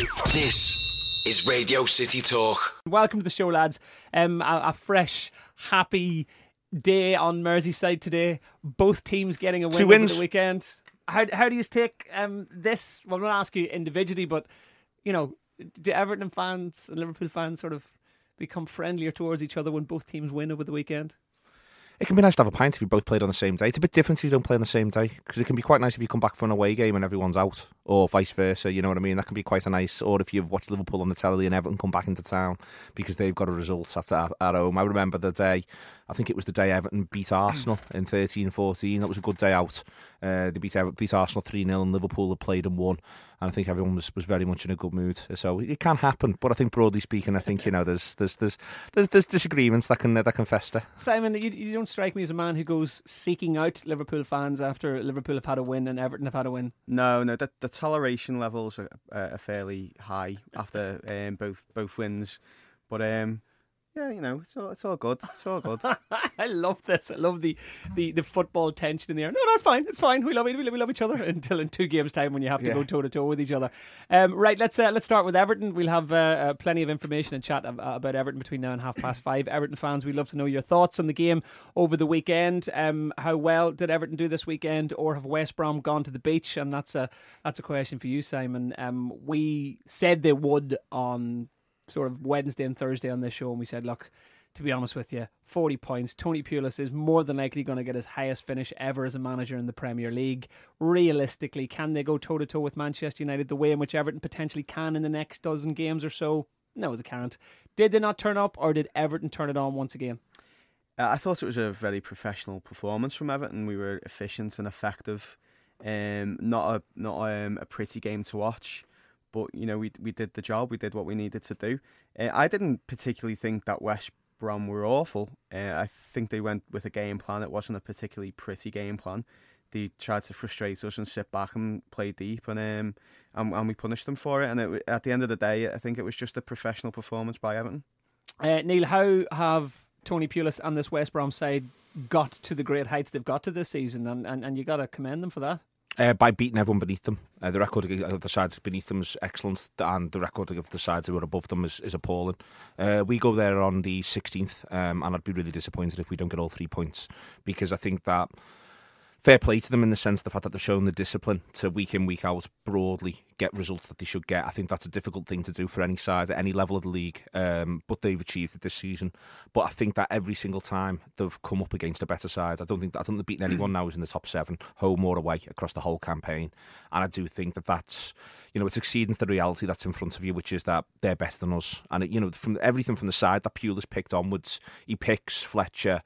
This is Radio City Talk. Welcome to the show, lads. A fresh, happy day on Merseyside today. Both teams getting a win over the weekend. How do you take this? Well, I'm not ask you individually, but you know, do Everton fans and Liverpool fans sort of become friendlier towards each other when both teams win over the weekend? It can be nice to have a pint if you both played on the same day. It's a bit different if you don't play on the same day, because it can be quite nice if you come back from an away game and everyone's out, or vice versa, you know what I mean? That can be quite a nice, or if you've watched Liverpool on the telly and Everton come back into town because they've got a result after at home. I remember the day, I think it was the day Everton beat Arsenal in 13-14. That was a good day out. They beat Arsenal 3-0 and Liverpool had played and won. And I think everyone was very much in a good mood. So it can happen, but I think broadly speaking, I think there's disagreements that can fester. Simon, you don't strike me as a man who goes seeking out Liverpool fans after Liverpool have had a win and Everton have had a win. No, the toleration levels are fairly high after both wins, but yeah, you know, it's all good. It's all good. I love this. I love the football tension in the air. No, it's fine. It's fine. We love each other until in 2 games' time when you have to go toe to toe with each other. Right, let's start with Everton. We'll have plenty of information and chat about Everton between now and 5:30. Everton fans, we'd love to know your thoughts on the game over the weekend. How well did Everton do this weekend, or have West Brom gone to the beach? And that's a question for you, Simon. We said they would on sort of Wednesday and Thursday on this show, and we said, look, to be honest with you, 40 points. Tony Pulis is more than likely going to get his highest finish ever as a manager in the Premier League. Realistically, can they go toe-to-toe with Manchester United the way in which Everton potentially can in the next dozen games or so? No, they can't. Did they not turn up, or did Everton turn it on once again? I thought it was a very professional performance from Everton. We were efficient and effective. Not a pretty game to watch. But, you know, we did the job. We did what we needed to do. I didn't particularly think that West Brom were awful. I think they went with a game plan. It wasn't a particularly pretty game plan. They tried to frustrate us and sit back and play deep, and we punished them for it. And at the end of the day, I think it was just a professional performance by Everton. Neil, how have Tony Pulis and this West Brom side got to the great heights they've got to this season? And you got to commend them for that. By beating everyone beneath them. The record of the sides beneath them is excellent, and the record of the sides who are above them is appalling. We go there on the 16th, and I'd be really disappointed if we don't get all 3 points, because I think that fair play to them in the sense of the fact that they've shown the discipline to week in, week out, broadly get results that they should get. I think that's a difficult thing to do for any side at any level of the league, but they've achieved it this season. But I think that every single time they've come up against a better side, I don't think they've beaten anyone now who's in the top 7, home or away, across the whole campaign. And I do think that that's, you know, it's exceeding the reality that's in front of you, which is that they're better than us. And you know, from everything from the side that Pulis picked onwards, he picks Fletcher,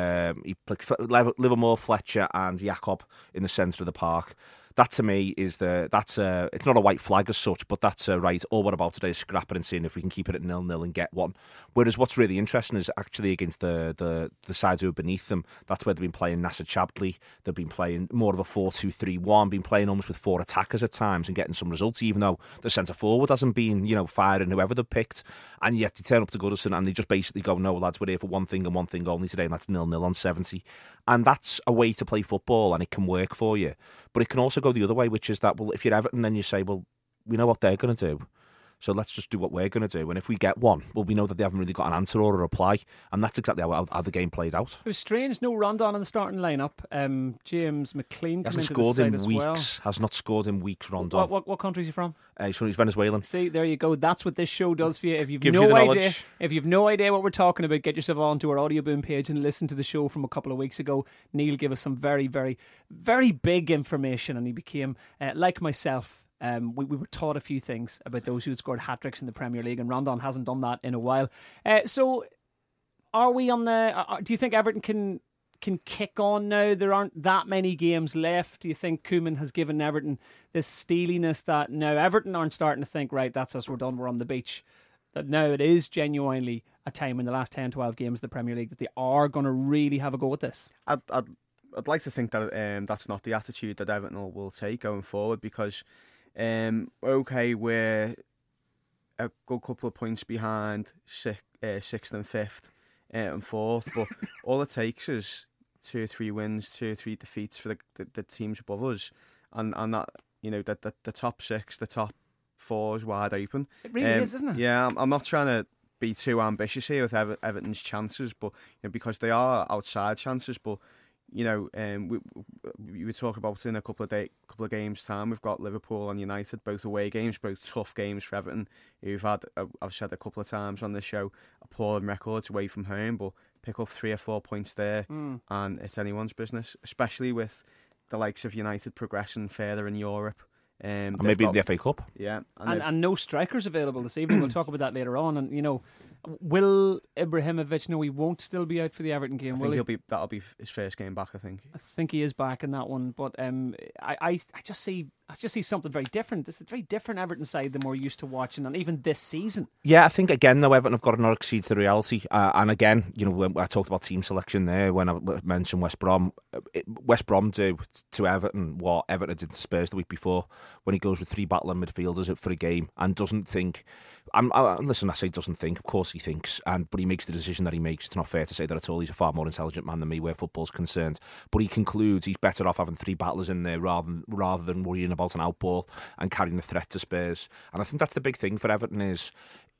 he picks Livermore, Fletcher and Jakob in the centre of the park. That to me is it's not a white flag as such, but that's right. All we're about today is scrapping and seeing if we can keep it at 0-0 and get one. Whereas what's really interesting is actually against the sides who are beneath them. That's where they've been playing Nasser Chadli. They've been playing more of a 4-2-3-1, been playing almost with 4 attackers at times and getting some results, even though the centre forward hasn't been, you know, firing whoever they've picked. And yet they turn up to Goodison and they just basically go, no lads, we're here for one thing and one thing only today, and that's 0-0 on 70. And that's a way to play football, and it can work for you. But it can also go the other way, which is that, well, if you're Everton, then you say, well, we know what they're going to do, so let's just do what we're going to do. And if we get one, well, we know that they haven't really got an answer or a reply. And that's exactly how the game played out. It was strange, no Rondon in the starting lineup. James McLean hasn't scored in weeks. Has not scored in weeks, Rondon. What country is he from? He's Venezuelan. See, there you go. That's what this show does for you. If you've no idea what we're talking about, get yourself onto our Audio Boom page and listen to the show from a couple of weeks ago. Neil gave us some very, very, very big information, and he became, like myself, we were taught a few things about those who had scored hat-tricks in the Premier League, and Rondon hasn't done that in a while. So are we on the... do you think Everton can kick on now? There aren't that many games left. Do you think Koeman has given Everton this steeliness that now Everton aren't starting to think, right, that's us, we're done, we're on the beach? That now it is genuinely a time in the last 10, 12 games of the Premier League that they are going to really have a go at this? I'd like to think that that's not the attitude that Everton will take going forward, because... okay, we're a good couple of points behind sixth and fifth and fourth, but all it takes is 2 or 3 wins, 2 or 3 defeats for the teams above us, and that, you know, that the top 6, the top fours wide open. It really is, isn't it? Yeah, I'm not trying to be too ambitious here with Everton's chances, but because they are outside chances. But we were talking about in a couple of games time. We've got Liverpool and United, both away games, both tough games for Everton. Who've had, I've said a couple of times on this show, appalling records away from home, but pick up 3 or 4 points there, and it's anyone's business, especially with the likes of United progressing further in Europe. And maybe in the FA Cup. Yeah. And no strikers available this evening. We'll talk about that later on. And, will Ibrahimovic know he won't still be out for the Everton game? I think that'll be his first game back, I think. I think he is back in that one. But I just see something very different. This is a very different Everton side than we're used to watching, and even this season. Yeah, I think again though Everton have got to not exceed the reality. And again, when I talked about team selection there when I mentioned West Brom. West Brom do to Everton what Everton did to Spurs the week before when he goes with 3 battling midfielders for a game and doesn't think. Listen, I say doesn't think. Of course he thinks, but he makes the decision that he makes. It's not fair to say that at all. He's a far more intelligent man than me where football's concerned. But he concludes he's better off having 3 battlers in there rather than worrying about an outball and carrying the threat to Spurs. And I think that's the big thing for Everton is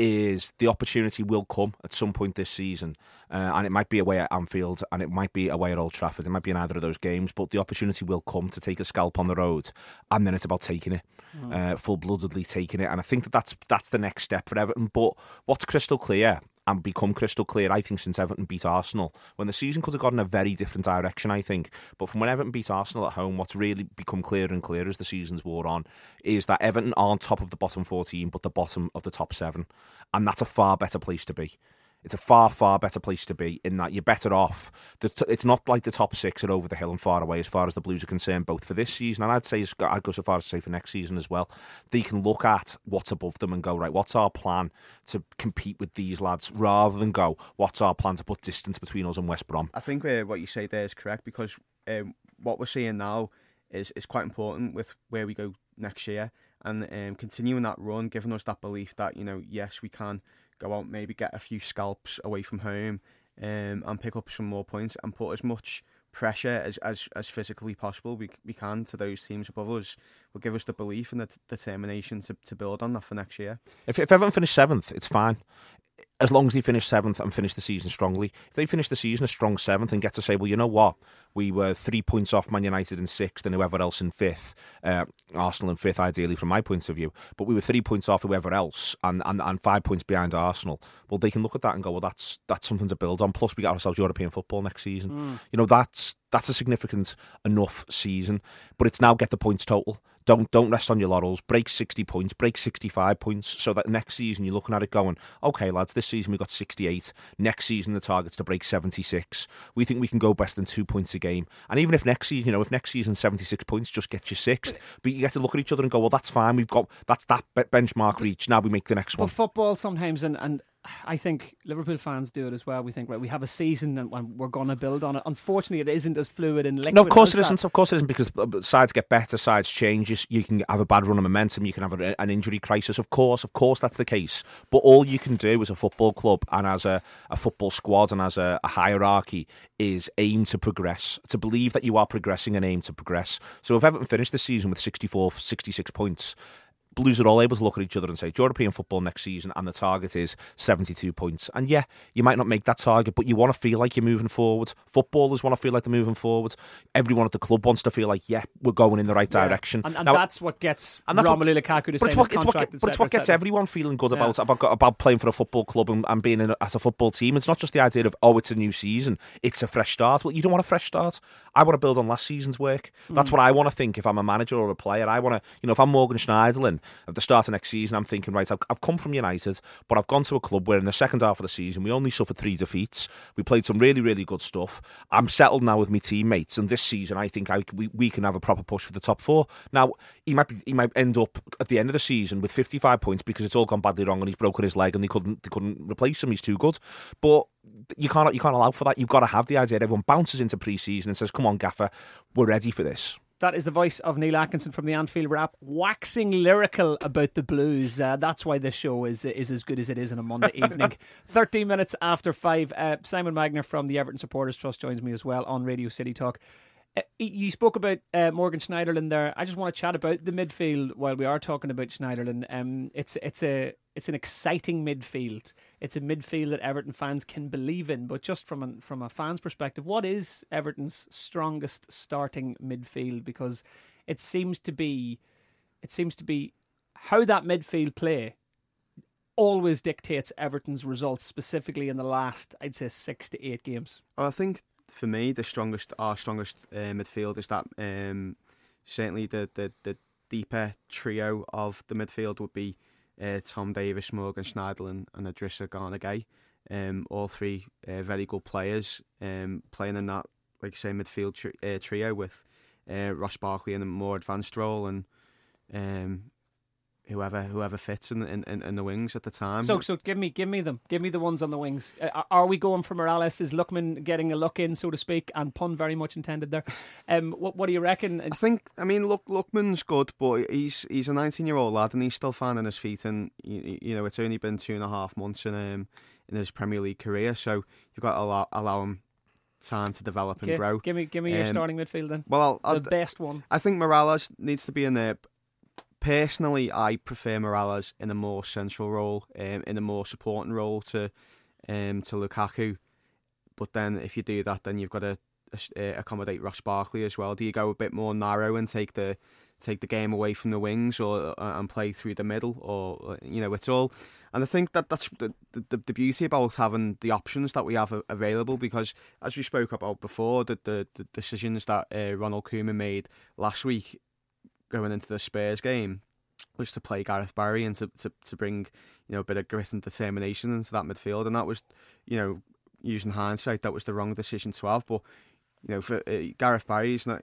the opportunity will come at some point this season, and it might be away at Anfield and it might be away at Old Trafford. It might be in either of those games, but the opportunity will come to take a scalp on the road, and then it's about taking it, full-bloodedly taking it. And I think that's the next step for Everton. But what's crystal clear and become crystal clear, I think, since Everton beat Arsenal, when the season could have gone in a very different direction, I think. But from when Everton beat Arsenal at home, what's really become clearer and clearer as the season's wore on is that Everton aren't top of the bottom 14, but the bottom of the top 7. And that's a far better place to be. It's a far, far better place to be in that you're better off. It's not like the top 6 are over the hill and far away as far as the Blues are concerned, both for this season and I'd go so far as to say for next season as well. They can look at what's above them and go, right, what's our plan to compete with these lads, rather than go, what's our plan to put distance between us and West Brom. I think what you say there is correct, because what we're seeing now is quite important with where we go next year, and continuing that run, giving us that belief that, yes, we can go out, maybe get a few scalps away from home, and pick up some more points and put as much pressure as physically possible we can to those teams above us. Will give us the belief and the determination to build on that for next year. If Everton finish 7th, it's fine. As long as they finish 7th and finish the season strongly. If they finish the season a strong 7th and get to say, well, you know what? We were 3 points off Man United in 6th and whoever else in 5th. Arsenal in 5th, ideally, from my point of view. But we were 3 points off whoever else and 5 points behind Arsenal. Well, they can look at that and go, well, that's something to build on. Plus, we get ourselves European football next season. That's a significant enough season. But it's now get the points total. Don't rest on your laurels. Break 60 points, break 65 points, so that next season you're looking at it going, okay, lads, this season we got 68. Next season the target's to break 76. We think we can go best than 2 points a game. And even if next season, if next season 76 points just gets you 6th, but you get to look at each other and go, well, that's fine. We've got that benchmark reached. Now we make the next one. But football sometimes, and I think Liverpool fans do it as well. We think, right, we have a season and we're going to build on it. Unfortunately, it isn't as fluid and liquid. No, of course it isn't. Of course it isn't, because sides get better, sides change. You can have a bad run of momentum. You can have an injury crisis. Of course that's the case. But all you can do as a football club and as a football squad and as a hierarchy is aim to progress, to believe that you are progressing and aim to progress. So if Everton finished the season with 64, 66 points, Blues are all able to look at each other and say, European football next season, and the target is 72 points. And yeah, you might not make that target, but you want to feel like you're moving forward. Footballers want to feel like they're moving forward. Everyone at the club wants to feel like, yeah, we're going in the right direction. And now, that's what gets Romelu Lukaku to sign his contract. But it's what gets everyone feeling good about playing for a football club and being as a football team. It's not just the idea of, it's a new season, it's a fresh start. Well, you don't want a fresh start. I want to build on last season's work. That's what I want to think if I'm a manager or a player. I want to, if I'm Morgan Schneiderlin, at the start of next season, I'm thinking, right, I've come from United, but I've gone to a club where in the second half of the season we only suffered 3 defeats. We played some really, really good stuff. I'm settled now with my teammates, and this season I think we can have a proper push for the top 4. Now, he might end up at the end of the season with 55 points because it's all gone badly wrong and he's broken his leg and they couldn't replace him. He's too good. But you can't allow for that. You've got to have the idea that everyone bounces into pre-season and says, come on, Gaffer, we're ready for this. That is the voice of Neil Atkinson from the Anfield Wrap, waxing lyrical about the Blues. That's why this show is as good as it is on a Monday evening. 13 minutes after 5. Simon Magner from the Everton Supporters Trust joins me as well on Radio City Talk. You spoke about Morgan Schneiderlin there. I just want to chat about the midfield while we are talking about Schneiderlin. It's an exciting midfield. It's a midfield that Everton fans can believe in. But just from a fan's perspective, what is Everton's strongest starting midfield? Because it seems to be how that midfield play always dictates Everton's results, specifically in the last, I'd say, 6 to 8 games. I think for me, our strongest midfield is that certainly the deeper trio of the midfield would be Tom Davies, Morgan Schneiderlin and Idrissa Gana Gueye. All three very good players playing in that, like say, midfield trio with Ross Barkley in a more advanced role and whoever fits in the wings at the time. So give me them. Give me the ones on the wings. Are we going for Morales? Is Lookman getting a look in, so to speak? And pun very much intended there. What do you reckon? Lookman's good, but he's a 19-year-old lad and he's still finding his feet. And it's only been 2.5 months in his Premier League career, so you've got to allow him time to develop and grow. Give me your starting midfield then. Well, the best one. I think Morales needs to be in there. Personally, I prefer Morales in a more central role, in a more supporting role to Lukaku. But then, if you do that, then you've got to accommodate Ross Barkley as well. Do you go a bit more narrow and take the game away from the wings, or and play through the middle, or it's all? And I think that's the beauty about having the options that we have available, because as we spoke about before, the decisions that Ronald Koeman made last week, going into the Spurs game, was to play Gareth Barry and to bring a bit of grit and determination into that midfield, and that was, using hindsight, that was the wrong decision to have. But for Gareth Barry, he's not.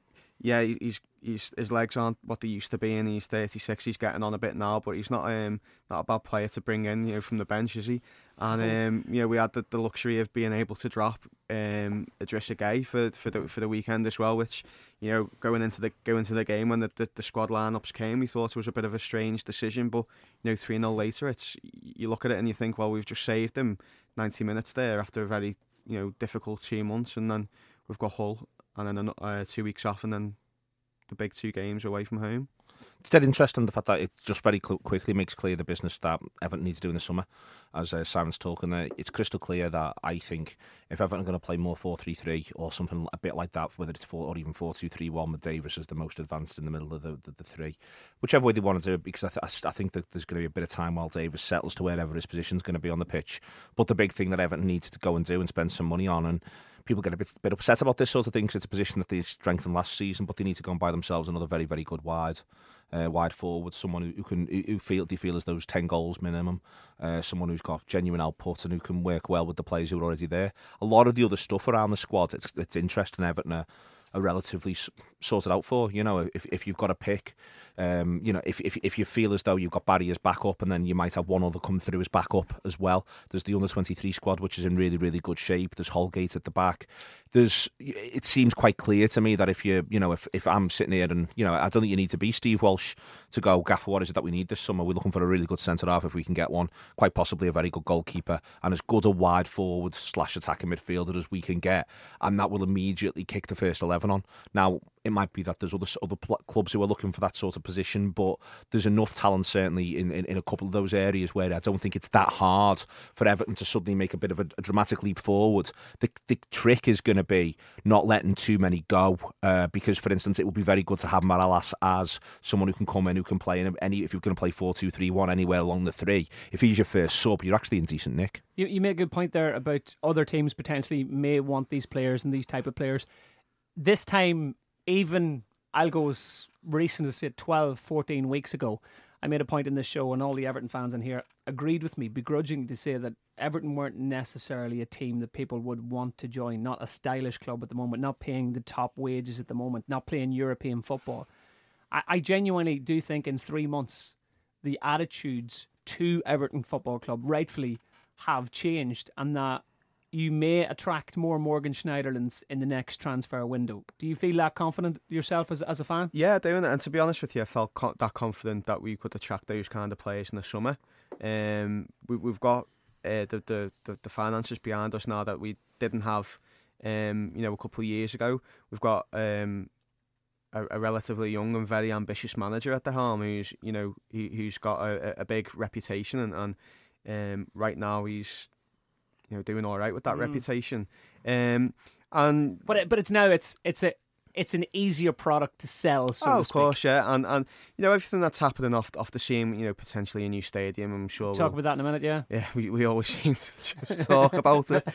His legs aren't what they used to be, and he's 36. He's getting on a bit now, but he's not a bad player to bring in, from the bench, is he? And we had the luxury of being able to drop Idrissa Gueye for the weekend as well, which going into the game when the squad lineups came, we thought it was a bit of a strange decision, but 3-0 later, you look at it and you think, well, we've just saved him 90 minutes there after a very difficult 2 months, and then we've got Hull and then 2 weeks off, and then the big 2 games away from home. It's dead interesting, the fact that it just very quickly makes clear the business that Everton needs to do in the summer. As Simon's talking there, it's crystal clear that I think if Everton are going to play more 4-3-3 or something a bit like that, whether it's 4 or even 4-2-3-1 with Davies as the most advanced in the middle of the three, whichever way they want to do it, because I think that there's going to be a bit of time while Davies settles to wherever his position's going to be on the pitch. But the big thing that Everton needs to go and do and spend some money on, and people get a bit upset about this sort of thing because it's a position that they strengthened last season, but they need to go and buy themselves another very, very good wide forward, someone who feel as though 10 goals minimum, someone who's got genuine output and who can work well with the players who are already there. A lot of the other stuff around the squad, it's interesting. Everton are relatively sorted out for. If you've got a pick, if you feel as though you've got Barry as backup, and then you might have one other come through as backup as well. There's the under-23 squad, which is in really, really good shape. There's Holgate at the back. It seems quite clear to me that if I'm sitting here and I don't think you need to be Steve Walsh to go, Gaffer, what is it that we need this summer? We're looking for a really good centre half if we can get one, quite possibly a very good goalkeeper, and as good a wide forward / attacking midfielder as we can get, and that will immediately kick the first 11 on. Now, it might be that there's other clubs who are looking for that sort of position, but there's enough talent certainly in a couple of those areas where I don't think it's that hard for Everton to suddenly make a bit of a dramatic leap forward. The trick is going to be not letting too many go, because, for instance, it would be very good to have Morales as someone who can come in, who can play in if you're going to play 4-2-3-1 anywhere along the three. If he's your first sub, you're actually in decent nick. You make a good point there about other teams potentially may want these players and these type of players. This time, even I'll go as recent as 12, 14 weeks ago, I made a point in this show, and all the Everton fans in here agreed with me begrudgingly to say that Everton weren't necessarily a team that people would want to join, not a stylish club at the moment, not paying the top wages at the moment, not playing European football. I genuinely do think in 3 months the attitudes to Everton Football Club rightfully have changed, and that you may attract more Morgan Schneiderlins in the next transfer window. Do you feel that confident yourself as a fan? Yeah, I do, and to be honest with you, I felt that confident that we could attract those kind of players in the summer. We've got the finances behind us now that we didn't have a couple of years ago. We've got a relatively young and very ambitious manager at the helm who's got a big reputation, and right now he's doing all right with that reputation. But it's an easier product to sell. So of course, yeah, and everything that's happening off the same, potentially a new stadium. I'm sure talk about that in a minute. Yeah, we always seem to just talk about it.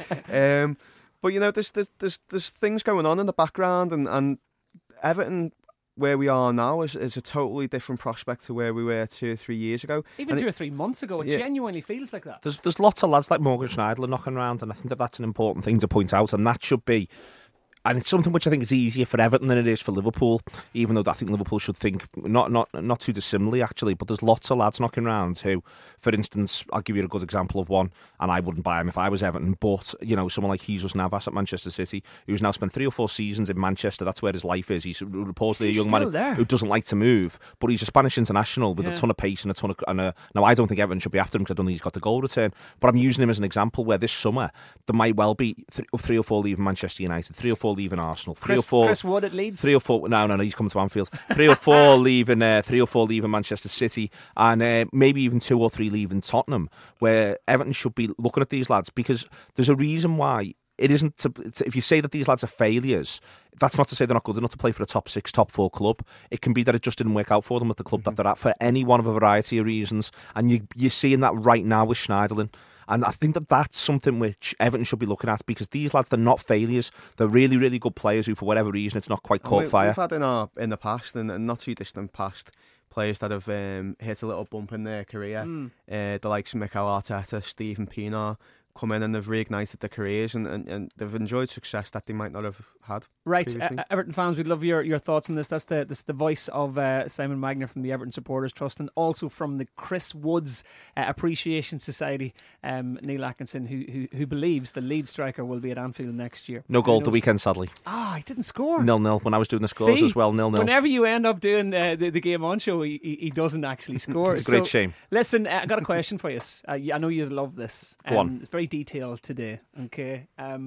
But there's things going on in the background, and Everton, where we are now, is a totally different prospect to where we were 2 or 3 years ago. Even 2 or 3 months ago, it genuinely feels like that. There's lots of lads like Morgan Schneiderlin knocking around, and I think that's an important thing to point out, and that should be. And it's something which I think is easier for Everton than it is for Liverpool, even though I think Liverpool should think not too dissimilarly, actually. But there's lots of lads knocking around who, for instance, I'll give you a good example of one, and I wouldn't buy him if I was Everton, but someone like Jesus Navas at Manchester City, who's now spent 3 or 4 seasons in Manchester. That's where his life is. He's reportedly a young man who doesn't like to move, but he's a Spanish international with a ton of pace and a ton of. Now I don't think Everton should be after him because I don't think he's got the goal return. But I'm using him as an example where this summer there might well be 3 or 4 leaving Manchester United, 3 or 4 leaving Arsenal, Chris Wood at Leeds. 3 or 4. No, he's coming to Anfield. 3 or 4 leaving. 3 or 4 leaving Manchester City, and maybe even 2 or 3 leaving Tottenham. Where Everton should be looking at these lads, because there's a reason why. It isn't if you say that these lads are failures, that's not to say they're not good enough to play for a top 6, top 4 club. It can be that it just didn't work out for them at the club that they're at for any one of a variety of reasons, and you're seeing that right now with Schneiderlin. And I think that that's something which Everton should be looking at, because these lads, they're not failures. They're really, really good players who, for whatever reason, it's not quite caught fire. We've had in the past, and not too distant past, players that have hit a little bump in their career. The likes of Mikel Arteta, Steven Pienaar, come in and they've reignited their careers, and they've enjoyed success that they might not have had. Right, Everton fans, we'd love your thoughts on this. That's the voice of Simon Magner from the Everton Supporters Trust, and also from the Chris Woods Appreciation Society, Neil Atkinson, who believes the Leeds striker will be at Anfield next year. No goal the weekend, sadly. He didn't score. 0-0 when I was doing the scores as well. 0-0. Whenever you end up doing the Game On show, he doesn't actually score. It's a great shame. Listen, I got a question for you. I know you love this. Go on. It's very detailed today. Okay.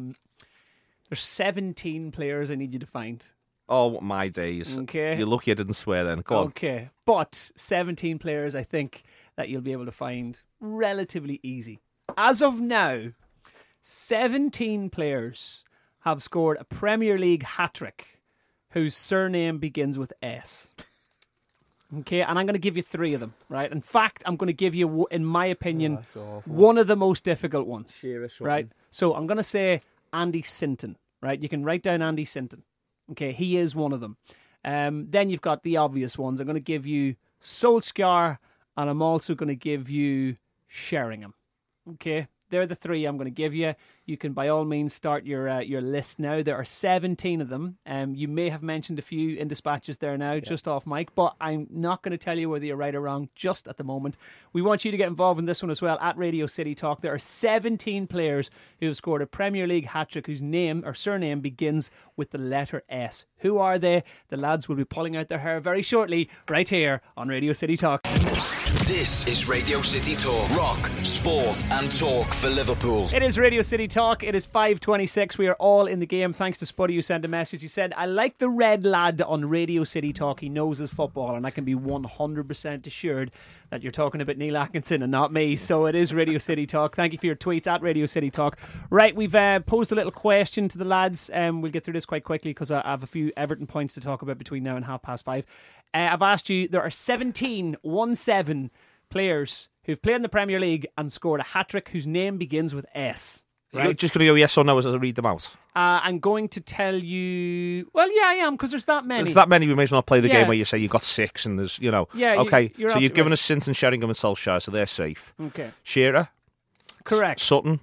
There's 17 players I need you to find. Oh, my days. Okay. You're lucky I didn't swear then. Go on. Okay. But 17 players I think that you'll be able to find relatively easy. As of now, 17 players have scored a Premier League hat-trick whose surname begins with S. Okay, and I'm going to give you 3 of them, right? In fact, I'm going to give you, in my opinion, one of the most difficult ones, right? So I'm going to say Andy Sinton, right? You can write down Andy Sinton. Okay, he is one of them. Then you've got the obvious ones. I'm going to give you Solskjaer, and I'm also going to give you Sheringham. Okay, they're the 3 I'm going to give you. You can, by all means, start your list now. There are 17 of them. You may have mentioned a few in dispatches there now, just off mic, but I'm not going to tell you whether you're right or wrong just at the moment. We want you to get involved in this one as well at Radio City Talk. There are 17 players who have scored a Premier League hat-trick whose name or surname begins with the letter S. Who are they? The lads will be pulling out their hair very shortly, right here on Radio City Talk. This is Radio City Talk. Rock, sport and talk for Liverpool. It is Radio City Talk. It is 5:26. We are all in the game. Thanks to Spuddy, who sent a message. He said, I like the red lad on Radio City Talk. He knows his football, and I can be 100% assured that you're talking about Neil Atkinson and not me. So it is Radio City Talk. Thank you for your tweets at Radio City Talk. Right, we've posed a little question to the lads. We'll get through this quite quickly because I have a few Everton points to talk about between now and 5:30. I've asked you, there are 17 players who've played in the Premier League and scored a hat-trick whose name begins with S. Right? You're just going to go yes or no as I read them out? I'm going to tell you... Well, yeah, I am, because there's that many. There's that many. We may as well not play the game where you say you got 6 and there's, Yeah, okay, so you've given us Sinton, Sheringham and Solskjaer, so they're safe. Okay. Shearer? Correct. Sutton?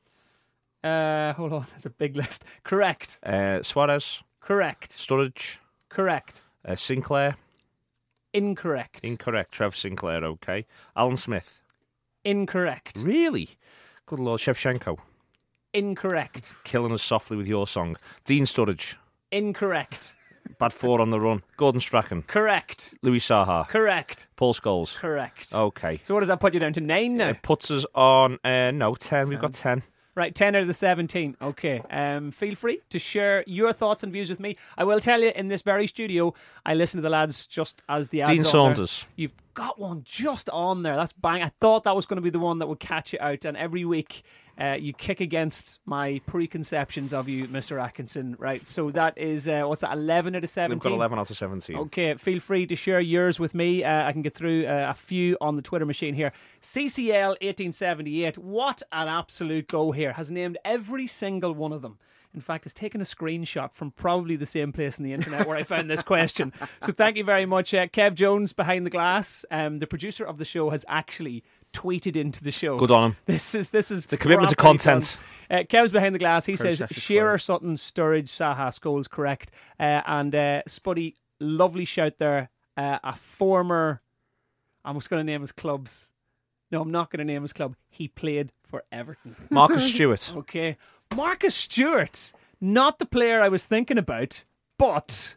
Hold on, there's a big list. Correct. Suarez? Correct. Sturridge? Correct. Sinclair? Incorrect. Incorrect. Trev Sinclair, okay. Alan Smith? Incorrect. Really? Good Lord. Shevchenko? Incorrect. Killing us softly with your song. Dean Sturridge? Incorrect. Bad 4 on the run. Gordon Strachan? Correct. Louis Saha? Correct. Paul Scholes? Correct. Okay. So what does that put you down to 9 now? It puts us on, 10. We've got 10. Right, 10 out of the 17. Okay. Feel free to share your thoughts and views with me. I will tell you, in this very studio, I listen to the lads just as the ads Dean on Saunders. there. You've got one just on there. That's bang. I thought that was going to be the one that would catch you out. And every week, you kick against my preconceptions of you, Mr. Atkinson. Right, so that is, 11 out of 17? We've got 11 out of 17. Okay, feel free to share yours with me. I can get through a few on the Twitter machine here. CCL 1878, what an absolute go here. Has named every single one of them. In fact, has taken a screenshot from probably the same place on the internet where I found this question. So thank you very much. Kev Jones behind the glass, the producer of the show, has actually tweeted into the show. Good on him. This is the commitment to content. Kev's behind the glass. He says Process is Shearer, slow. Sutton, Sturridge, Saha, Scholes, correct. And Spuddy, lovely shout there. A former, I'm just going to name his clubs. No, I'm not going to name his club. He played for Everton. Marcus Stewart. Okay. Marcus Stewart, not the player I was thinking about, but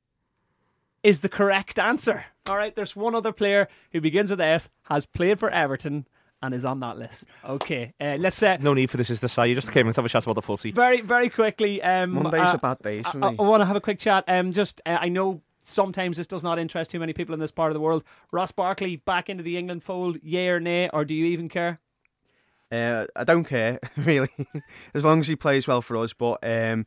is the correct answer. All right, there's one other player who begins with S, has played for Everton, and is on that list. Okay, let's No need for this is the side. You just came in to have a chat about the footy. very, very quickly. Mondays are bad days for I me. want to have a quick chat. I know sometimes this does not interest too many people in this part of the world. Ross Barkley back into the England fold, yay or nay, or do you even care? I don't care, really, as long as he plays well for us. But you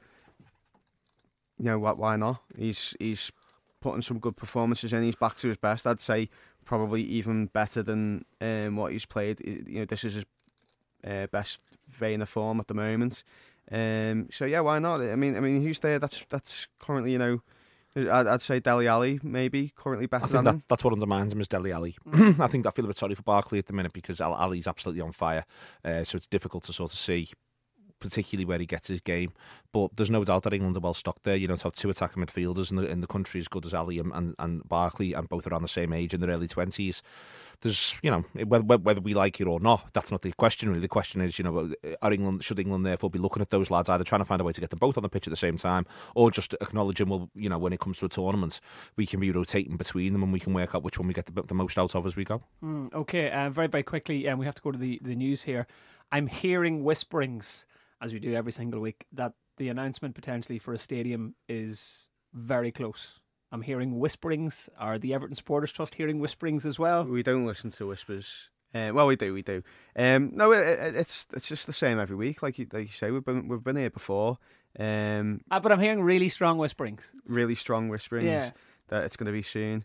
know what? Why not? He's putting some good performances in. He's back to his best. I'd say probably even better than what he's played. You know, this is his best vein of form at the moment. So yeah, why not? I mean, who's there? That's currently, you know, I'd say Dele Alli maybe currently better than him. That's what undermines him is Dele Alli. I think I feel a bit sorry for Barkley at the minute because Ali's absolutely on fire. So it's difficult to sort of see particularly where he gets his game. But there's no doubt that England are well stocked there. You know, to have two attacking midfielders in the country as good as Ali and Barkley, and both around the same age in their early 20s. There's, you know, whether we like it or not, that's not the question really. The question is, you know, should England therefore be looking at those lads, either trying to find a way to get them both on the pitch at the same time, or just acknowledging, well, you know, when it comes to a tournament, we can be rotating between them and we can work out which one we get the most out of as we go. Okay, very, very quickly, we have to go to the news here. I'm hearing whisperings, as we do every single week, that the announcement potentially for a stadium is very close. I'm hearing whisperings. Are the Everton Supporters Trust hearing whisperings as well? We don't listen to whispers. Well, we do. No, it's just the same every week. Like you say, we've been here before. But I'm hearing really strong whisperings. Really strong whisperings that it's going to be soon.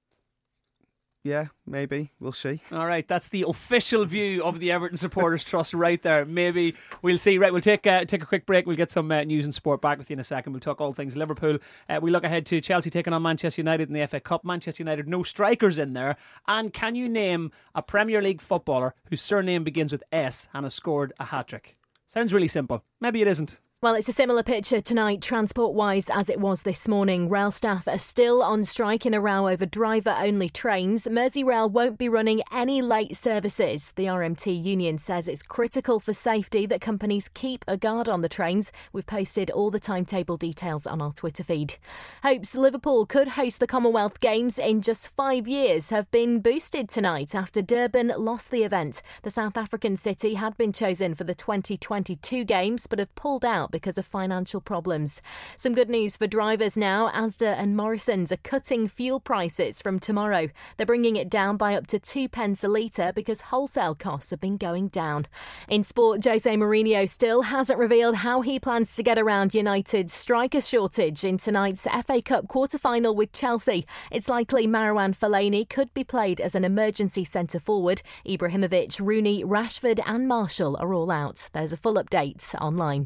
Yeah, maybe. We'll see. All right, that's the official view of the Everton Supporters Trust right there. Maybe we'll see. Right, we'll take a quick break. We'll get some news and sport back with you in a second. We'll talk all things Liverpool. We look ahead to Chelsea taking on Manchester United in the FA Cup. Manchester United, no strikers in there. And can you name a Premier League footballer whose surname begins with S and has scored a hat-trick? Sounds really simple. Maybe it isn't. Well, it's a similar picture tonight, transport-wise, as it was this morning. Rail staff are still on strike in a row over driver-only trains. Merseyrail won't be running any late services. The RMT union says it's critical for safety that companies keep a guard on the trains. We've posted all the timetable details on our Twitter feed. Hopes Liverpool could host the Commonwealth Games in just 5 years have been boosted tonight after Durban lost the event. The South African city had been chosen for the 2022 Games but have pulled out because of financial problems. Some good news for drivers now. Asda and Morrison's are cutting fuel prices from tomorrow. They're bringing it down by up to 2 pence a litre because wholesale costs have been going down. In sport, Jose Mourinho still hasn't revealed how he plans to get around United's striker shortage in tonight's FA Cup quarter-final with Chelsea. It's likely Marouane Fellaini could be played as an emergency centre-forward. Ibrahimovic, Rooney, Rashford and Martial are all out. There's a full update online.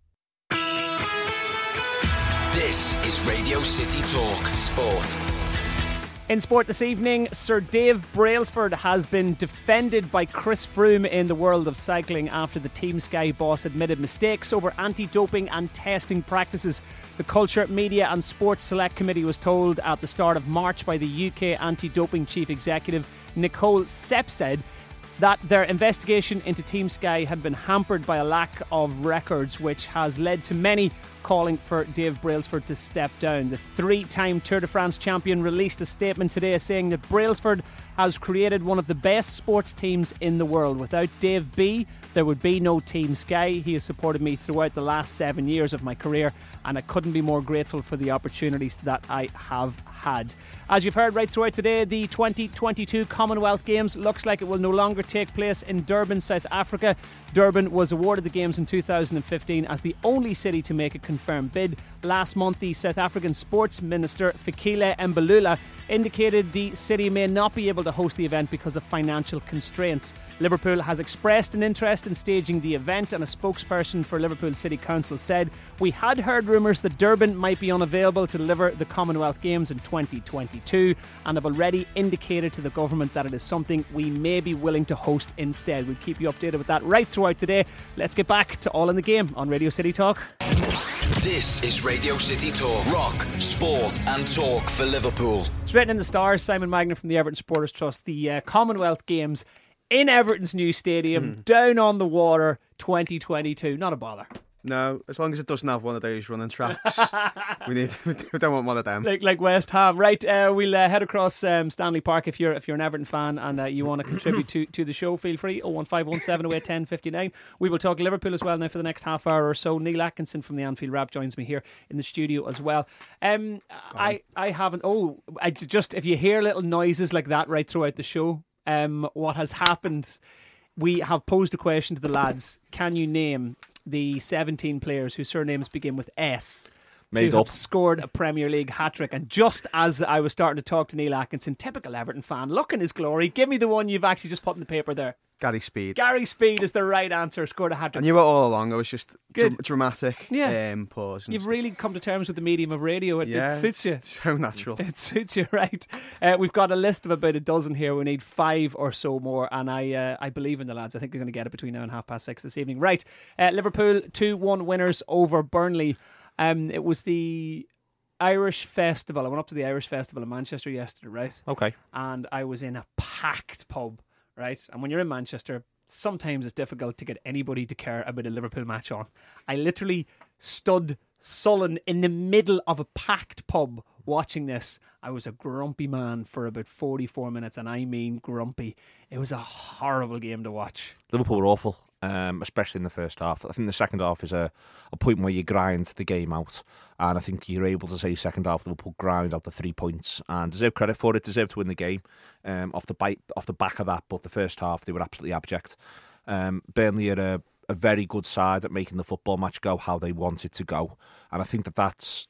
This is Radio City Talk Sport. In sport this evening, Sir Dave Brailsford has been defended by Chris Froome in the world of cycling after the Team Sky boss admitted mistakes over anti-doping and testing practices. The Culture, Media and Sports Select Committee was told at the start of March by the UK Anti-Doping Chief Executive Nicole Sepstead that their investigation into Team Sky had been hampered by a lack of records, which has led to many calling for Dave Brailsford to step down. The 3-time Tour de France champion released a statement today saying that Brailsford has created one of the best sports teams in the world. Without Dave B, there would be no Team Sky. He has supported me throughout the last 7 years of my career, and I couldn't be more grateful for the opportunities that I have had. As you've heard right throughout today, the 2022 Commonwealth Games looks like it will no longer take place in Durban, South Africa. Durban was awarded the Games in 2015 as the only city to make a confirmed bid. Last month, the South African Sports Minister, Fikile Mbalula, indicated the city may not be able to host the event because of financial constraints. Liverpool has expressed an interest in staging the event, and a spokesperson for Liverpool City Council said, "We had heard rumours that Durban might be unavailable to deliver the Commonwealth Games in 2022 and have already indicated to the government that it is something we may be willing to host instead." We'll keep you updated with that right throughout today. Let's get back to All in the Game on Radio City Talk. This is Radio City Talk. Rock, sport and talk for Liverpool. Straight in the stars, Simon Magner from the Everton Supporters Trust. The Commonwealth Games in Everton's new stadium, down on the water, 2022. Not a bother. No, as long as it doesn't have one of those running tracks. we don't want one of them. Like West Ham. Right, we'll head across Stanley Park. If you're an Everton fan and you want to contribute to the show, feel free. 01517081059. We will talk Liverpool as well now for the next half hour or so. Neil Atkinson from the Anfield Wrap joins me here in the studio as well. I haven't. If you hear little noises like that right throughout the show, what has happened? We have posed a question to the lads. Can you name the 17 players whose surnames begin with S who have scored a Premier League hat-trick? And just as I was starting to talk to Neil Atkinson, typical Everton fan, looking his glory, give me the one you've actually just put in the paper there. Gary Speed. Gary Speed is the right answer. Scored a hat-trick. I knew it all along. I was just dramatic. Yeah. Pause. You've really come to terms with the medium of radio. It suits you. It's so natural. It suits you, right? We've got a list of about a dozen here. We need 5 or so more, and I believe in the lads. I think they're going to get it between now and 6:30 this evening. Right, Liverpool 2-1 winners over Burnley. It was the Irish Festival. I went up to the Irish Festival in Manchester yesterday, right? Okay. And I was in a packed pub, right? And when you're in Manchester, sometimes it's difficult to get anybody to care about a Liverpool match on. I literally stood sullen in the middle of a packed pub watching this. I was a grumpy man for about 44 minutes, and I mean grumpy. It was a horrible game to watch. Liverpool were awful, especially in the first half. I think the second half is a point where you grind the game out, and I think you're able to say second half Liverpool grind out the 3 points and deserve credit for it, deserve to win the game off the back of that. But the first half they were absolutely abject. Burnley are a very good side at making the football match go how they want it to go, and I think that's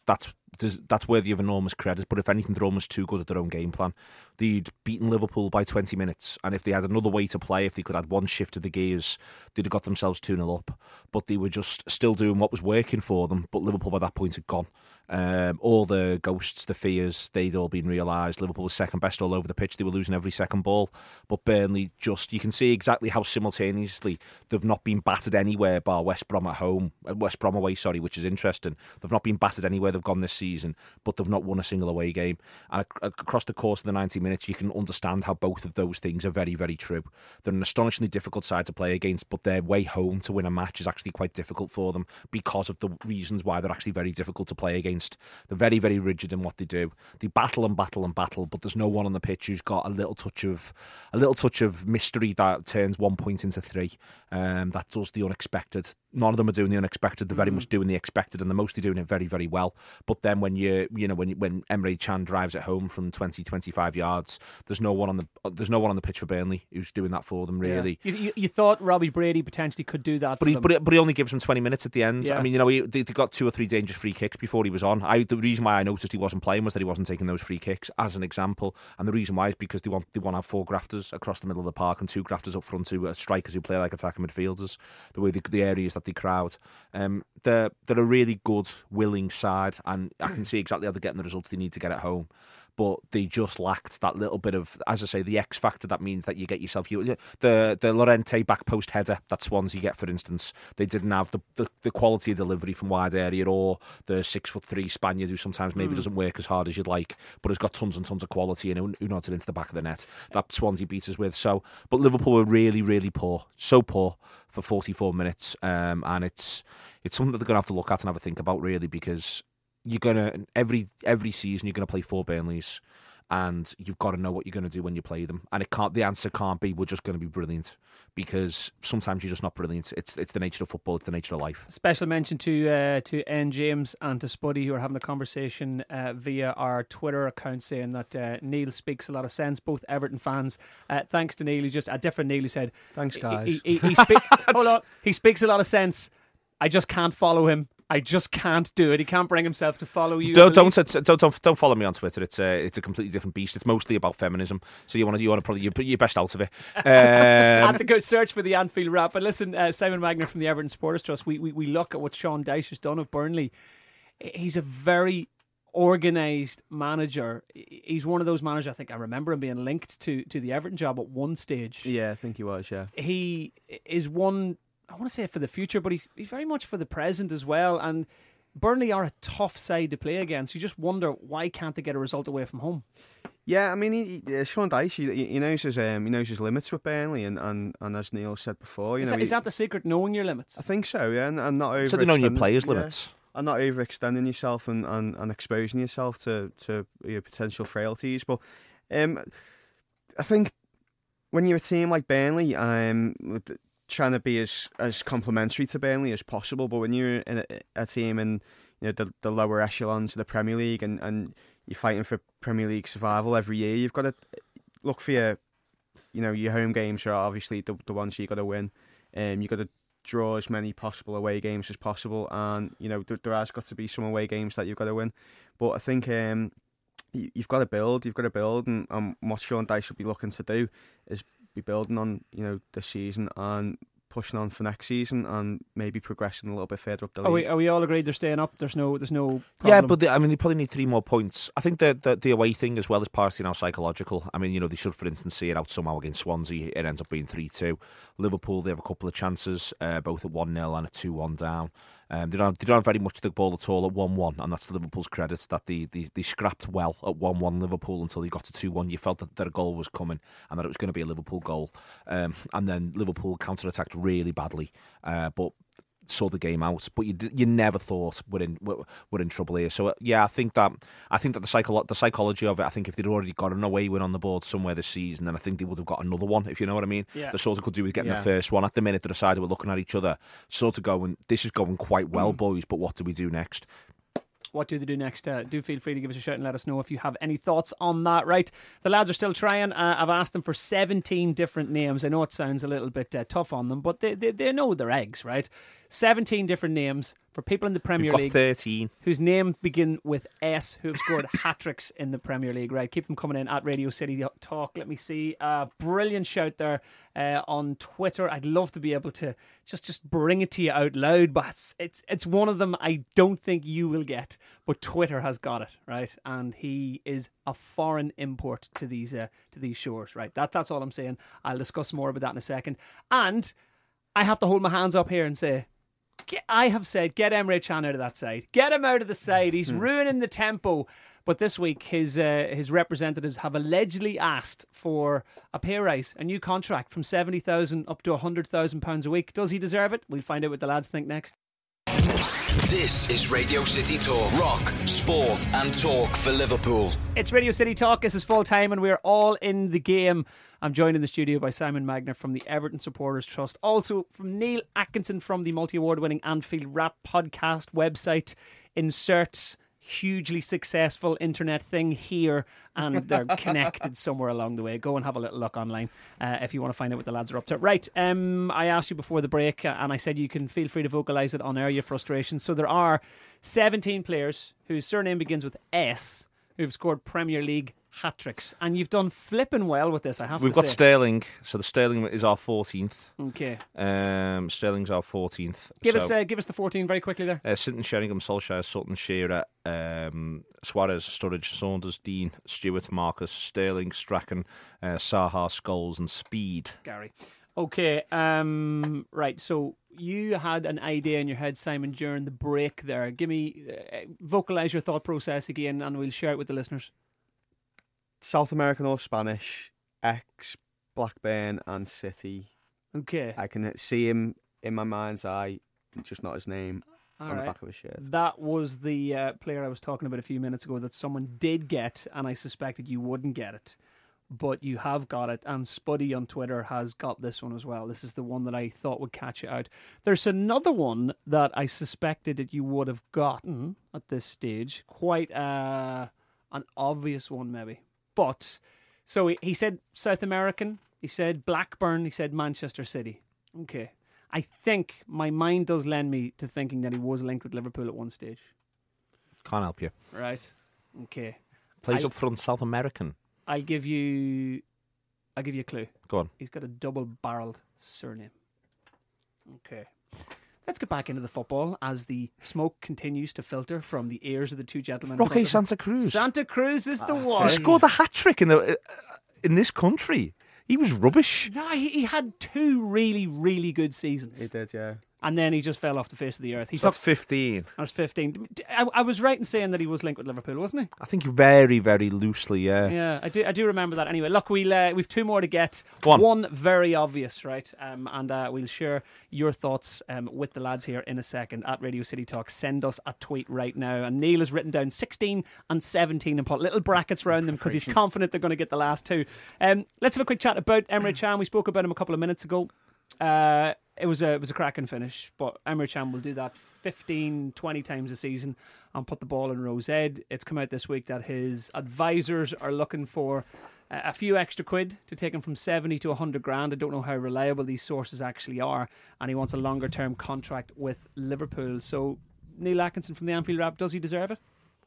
worthy of enormous credit. But if anything, they're almost too good at their own game plan. They'd beaten Liverpool by 20 minutes, and if they had another way to play, if they could add one shift of the gears, they'd have got themselves 2-0 up. But they were just still doing what was working for them. But Liverpool by that point had gone. All the ghosts, the fears, they'd all been realised. Liverpool was second best all over the pitch. They were losing every second ball. But Burnley you can see exactly how simultaneously they've not been battered anywhere bar West Brom away, which is interesting. They've not been battered anywhere they've gone this season, but they've not won a single away game. And across the course of the 90 minutes, you can understand how both of those things are very, very true. They're an astonishingly difficult side to play against, but their way home to win a match is actually quite difficult for them because of the reasons why they're actually very difficult to play against. They're very, very rigid in what they do. They battle and battle and battle, but there's no one on the pitch who's got a little touch of mystery that turns 1 point into 3. That does the unexpected. None of them are doing the unexpected. They're very much doing the expected, and they're mostly doing it very, very well. But then when when Emre Can drives it home from 20-25 yards, there's no one on the pitch for Burnley who's doing that for them, really. Yeah. You thought Robbie Brady potentially could do that, but he only gives them 20 minutes at the end. Yeah. I mean, they got 2 or 3 dangerous free kicks before he was on. The reason why I noticed he wasn't playing was that he wasn't taking those free kicks, as an example. And the reason why is because they want to have 4 grafters across the middle of the park and 2 grafters up front, 2 strikers who play like attacking midfielders. The areas that they crowd. They're a really good, willing side, and I can see exactly how they're getting the results they need to get at home. But they just lacked that little bit of, as I say, the X factor. That means that you get yourself the Llorente back post header that Swansea get, for instance. They didn't have the quality of delivery from wide area, or the 6'3" Spaniard who sometimes maybe doesn't work as hard as you'd like, but has got tons and tons of quality and who nods it into the back of the net. That Swansea beat us with. But Liverpool were really, really poor, so poor for 44 minutes, and it's something that they're going to have to look at and have a think about, really, because you're gonna every season you're gonna play 4 Burnleys, and you've got to know what you're going to do when you play them. And the answer can't be we're just going to be brilliant, because sometimes you're just not brilliant. It's the nature of football. It's the nature of life. Special mention to N. James and to Spuddy, who are having a conversation via our Twitter account, saying that Neil speaks a lot of sense. Both Everton fans. Thanks to Neil, just a different Neil, who said, "Thanks, guys." Hold on, he speaks a lot of sense. I just can't follow him. I just can't do it. He can't bring himself to follow you. Don't follow me on Twitter. It's a completely different beast. It's mostly about feminism. So you want to probably put your best out of it. And to go search for the Anfield Wrap. But listen, Simon Magner from the Everton Supporters Trust. We look at what Sean Dyche has done of Burnley. He's a very organised manager. He's one of those managers. I think I remember him being linked to the Everton job at one stage. Yeah, I think he was. Yeah, he is one. I want to say for the future, but he's very much for the present as well. And Burnley are a tough side to play against. You just wonder, why can't they get a result away from home? Yeah, I mean, Sean Dyche, he knows his limits with Burnley, and as Neil said before, is that the secret, knowing your limits? I think so, yeah, and not overextending. So knowing your players' limits, and not overextending yourself and exposing yourself to your potential frailties. But I think when you're a team like Burnley, trying to be as complimentary to Burnley as possible, but when you're in a team in the lower echelons of the Premier League and you're fighting for Premier League survival every year, you've got to look for your home games are obviously the ones you've got to win. You've got to draw as many possible away games as possible, and there has got to be some away games that you've got to win. But I think you've got to build, and what Sean Dyche will be looking to do is be building on this season and pushing on for next season and maybe progressing a little bit further up the league. Are we all agreed they're staying up? There's no problem. Yeah, but they probably need 3 more points. I think the away thing as well is partly now psychological. I mean, they should, for instance, see it out somehow against Swansea. It ends up being 3-2. Liverpool, they have a couple of chances, both at 1-0 and at 2-1 down. They don't have very much to the ball at all at 1-1, and that's to Liverpool's credit that they scrapped well at 1-1 Liverpool until they got to 2-1. You felt that their goal was coming and that it was going to be a Liverpool goal. And then Liverpool counter-attacked really badly, but saw the game out. But you never thought we're in trouble here. So yeah, I think that the psychology of it. I think if they'd already got an away win on the board somewhere this season, then I think they would have got another one. If you know what I mean. Yeah. They sort of could do with getting the first one. At the minute, they decided we're looking at each other, sort of going, "This is going quite well, boys. But what do we do next?" What do they do next? Do feel free to give us a shout and let us know if you have any thoughts on that. Right, the lads are still trying. I've asked them for 17 different names. I know it sounds a little bit tough on them, but they know their eggs, right? 17 different names for people in the Premier League. 13 whose names begin with S, who have scored hat-tricks in the Premier League. Right, keep them coming in at Radio City Talk. Let me see. Brilliant shout there on Twitter. I'd love to be able to just bring it to you out loud, but it's one of them I don't think you will get, but Twitter has got it, right? And he is a foreign import to these shores, right? That's all I'm saying. I'll discuss more about that in a second. And I have to hold my hands up here and say, I have said, get Emre Can out of that side. Get him out of the side. He's ruining the tempo. But this week, his representatives have allegedly asked for a pay rise, a new contract from $70,000 up to £100,000 a week. Does he deserve it? We'll find out what the lads think next. This is Radio City Talk. Rock, sport and talk for Liverpool. It's Radio City Talk. This is full time and we're all in the game. I'm joined in the studio by Simon Magner from the Everton Supporters Trust. Also from Neil Atkinson from the multi-award winning Anfield Wrap podcast website. Insert hugely successful internet thing here, and they're connected somewhere along the way. Go and have a little look online if you want to find out what the lads are up to. Right, I asked you before the break and I said you can feel free to vocalise it on air, your frustration. So there are 17 players whose surname begins with S who've scored Premier League hat-tricks, and you've done flipping well with this, I have to say. We've got Sterling, so the Sterling is our 14th. Okay. Sterling's our 14th. Give us the 14 very quickly there. Sinton, Sheringham, Solskjaer, Sutton, Shearer, Suarez, Sturridge, Saunders, Dean, Stewart, Marcus, Sterling, Strachan, Saha, Scholes and Speed. Gary. Okay, right, so you had an idea in your head, Simon, during the break there. Give me, vocalise your thought process again and we'll share it with the listeners. South American or Spanish, ex Blackburn and City. Okay. I can see him in my mind's eye, just not his name. on the back of his shirt. That was the player I was talking about a few minutes ago that someone did get, and I suspected you wouldn't get it. But you have got it, and Spuddy on Twitter has got this one as well. This is the one that I thought would catch you out. There's another one that I suspected that you would have gotten at this stage. Quite an obvious one, maybe. But, so he said South American, he said Blackburn, he said Manchester City. Okay. I think my mind does lend me to thinking that he was linked with Liverpool at one stage. Can't help you. Right. Okay. Plays up front, South American. I'll give you a clue. Go on. He's got a double-barreled surname. Okay. Let's get back into the football as the smoke continues to filter from the ears of the two gentlemen. Roque Santa Cruz. Santa Cruz is the one. He scored a hat-trick in this country. He was rubbish. No, he had two really, really good seasons. He did, yeah. And then he just fell off the face of the earth. That's 15. I was 15. I was right in saying that he was linked with Liverpool, wasn't he? I think very, very loosely, yeah. Yeah, I do remember that. Anyway, look, we've two more to get. Go on. One very obvious, right? And we'll share your thoughts with the lads here in a second at Radio City Talk. Send us a tweet right now. And Neil has written down 16 and 17 and put little brackets around them because he's confident they're going to get the last two. Let's have a quick chat about Emre Can. We spoke about him a couple of minutes ago. It was a cracking finish, but Emre Can will do that 15, 20 times a season and put the ball in Rose Ed. It's come out this week that his advisors are looking for a few extra quid to take him from 70 to 100 grand. I don't know how reliable these sources actually are, and he wants a longer term contract with Liverpool. So Neil Atkinson from the Anfield Wrap, does he deserve it?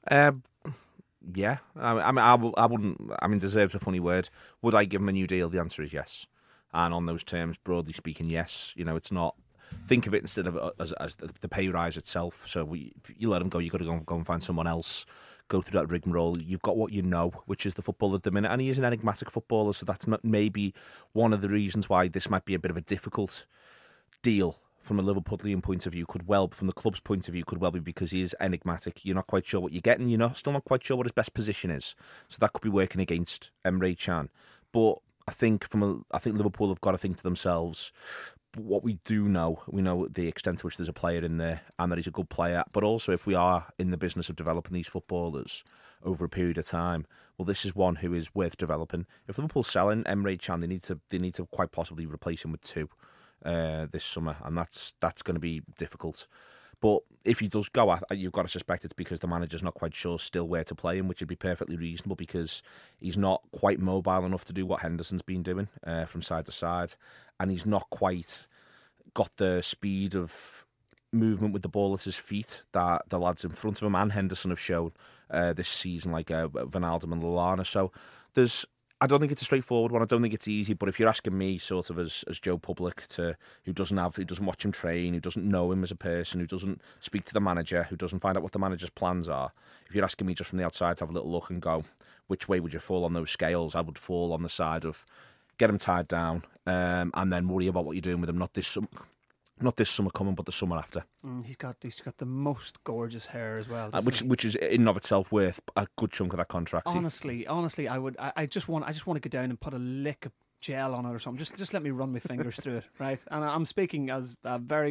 Yeah. I wouldn't. I mean, deserves a funny word. Would I give him a new deal? The answer is yes. And on those terms, broadly speaking, yes. You know, it's not. Think of it instead of as the pay rise itself. So you let him go. You got to go and find someone else. Go through that rigmarole. You've got what you know, which is the footballer at the minute, and he is an enigmatic footballer. So that's maybe one of the reasons why this might be a bit of a difficult deal from a Liverpoolian point of view. From the club's point of view, could well be because he is enigmatic. You're not quite sure what you're getting. You're still not quite sure what his best position is. So that could be working against Emre Can. But I think Liverpool have got to think to themselves, what we do know, we know the extent to which there's a player in there and that he's a good player. But also, if we are in the business of developing these footballers over a period of time, well, this is one who is worth developing. If Liverpool's selling Emre Can, they need to quite possibly replace him with two this summer, and that's going to be difficult. But if he does go, you've got to suspect it's because the manager's not quite sure still where to play him, which would be perfectly reasonable because he's not quite mobile enough to do what Henderson's been doing from side to side, and he's not quite got the speed of movement with the ball at his feet that the lads in front of him and Henderson have shown this season, like Wijnaldum and Lallana. So I don't think it's a straightforward one. I don't think it's easy. But if you're asking me, sort of as Joe Public, who doesn't watch him train, who doesn't know him as a person, who doesn't speak to the manager, who doesn't find out what the manager's plans are, if you're asking me just from the outside to have a little look and go, which way would you fall on those scales? I would fall on the side of get him tied down and then worry about what you're doing with him. Not this summer coming, but the summer after. He's got the most gorgeous hair as well, which is in and of itself worth a good chunk of that contract. Honestly, I just want to go down and put a lick of gel on it or something. Just let me run my fingers through it, right? And I'm speaking as a very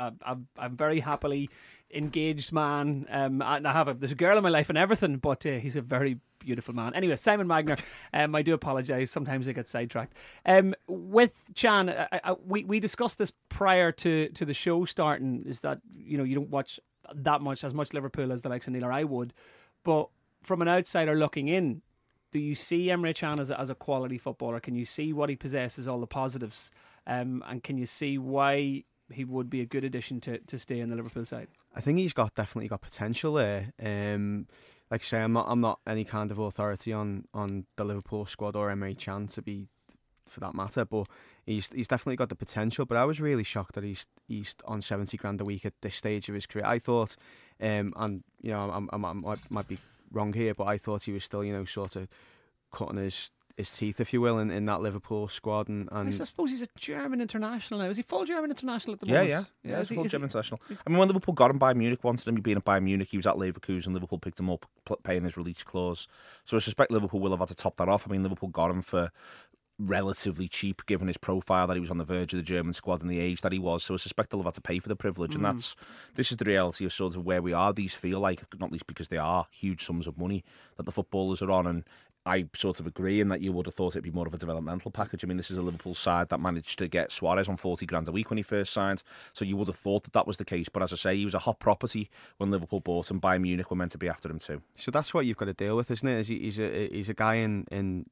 happily engaged man. There's a girl in my life and everything, but he's a very beautiful man. Anyway, Simon Magner, I do apologise. Sometimes I get sidetracked. With Can, we discussed this prior to the show starting, is that, you know, you don't watch as much Liverpool as the likes of Neil or I would, but from an outsider looking in, do you see Emre Can as a quality footballer? Can you see what he possesses, all the positives, and can you see why he would be a good addition to stay in the Liverpool side? I think he's definitely got potential there. Like I say, I'm not any kind of authority on the Liverpool squad or Emre Can to be, for that matter, but he's definitely got the potential. But I was really shocked that he's on 70 grand a week at this stage of his career. I thought, and you know, I might be wrong here, but I thought he was still, you know, sort of cutting his teeth, if you will, in that Liverpool squad. And I suppose he's a German international now. Is he full German international at the moment? Yeah, he's a full German international. I mean, when Liverpool got him, Bayern Munich wanted him. He'd been at Bayern Munich. He was at Leverkusen. Liverpool picked him up, paying his release clause. So I suspect Liverpool will have had to top that off. I mean, Liverpool got him for relatively cheap, given his profile, that he was on the verge of the German squad and the age that he was. So I suspect they'll have had to pay for the privilege, and this is the reality of sort of where we are. These feel like, not least because they are huge sums of money that the footballers are on, and I sort of agree in that you would have thought it'd be more of a developmental package. I mean, this is a Liverpool side that managed to get Suarez on 40 grand a week when he first signed, so you would have thought that was the case. But as I say, he was a hot property when Liverpool bought him. Bayern Munich were meant to be after him too. So that's what you've got to deal with, isn't it? He's a guy in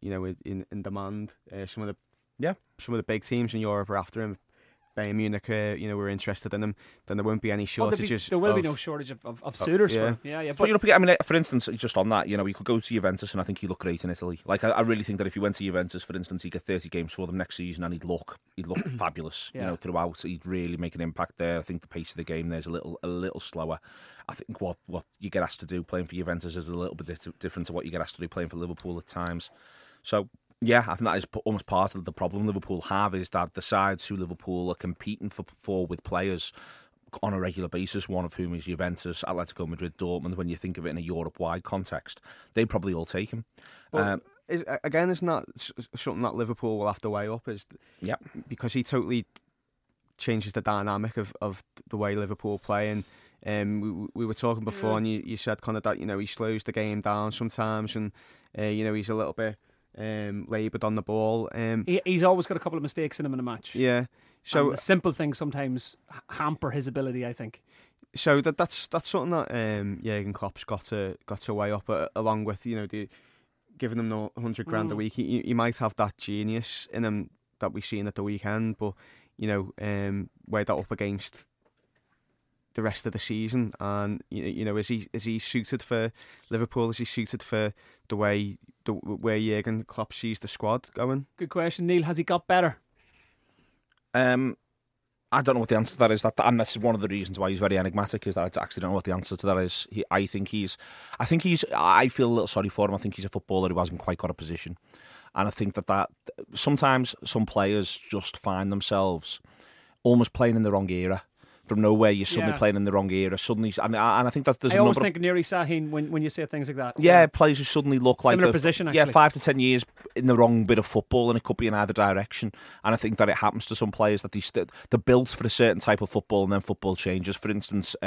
demand. Some of the big teams in Europe are after him. Bayern Munich, we're interested in him. Then there won't be any shortages. There will be no shortage of suitors for him. Yeah. But I mean, for instance, just on that, he could go to Juventus, and I think he'd look great in Italy. Like, I really think that if he went to Juventus, for instance, he'd get 30 games for them next season, and he'd look fabulous. Throughout, he'd really make an impact there. I think the pace of the game there's a little slower. I think what you get asked to do playing for Juventus is a little bit different to what you get asked to do playing for Liverpool at times. So, yeah, I think that is almost part of the problem Liverpool have, is that the sides who Liverpool are competing for with players on a regular basis, one of whom is Juventus, Atletico Madrid, Dortmund, when you think of it in a Europe-wide context, they probably all take him. Isn't that something that Liverpool will have to weigh up? Because he totally changes the dynamic of the way Liverpool play. And we were talking before, and you said kind of that, he slows the game down sometimes, and he's a little bit laboured on the ball. He's always got a couple of mistakes in him in a match. Yeah, so and the simple things sometimes hamper his ability, I think. So that's something that Jurgen Klopp's got to weigh up, along with giving him the 100 grand a week. He might have that genius in him that we've seen at the weekend, but weigh that up against the rest of the season, and is he suited for Liverpool? Is he suited for the way where Jurgen Klopp sees the squad going? Good question, Neil. Has he got better? I don't know what the answer to that is. And that's one of the reasons why he's very enigmatic, is that I actually don't know what the answer to that is. I feel a little sorry for him. I think he's a footballer who hasn't quite got a position, and I think that sometimes some players just find themselves almost playing in the wrong era. From nowhere, you're suddenly playing in the wrong era. Suddenly, and I think that there's. I always think Nuri Sahin when you say things like that. Yeah, players who suddenly look like similar position. Actually. Yeah, 5 to 10 years in the wrong bit of football, and it could be in either direction. And I think that it happens to some players that they're built for a certain type of football, and then football changes. For instance,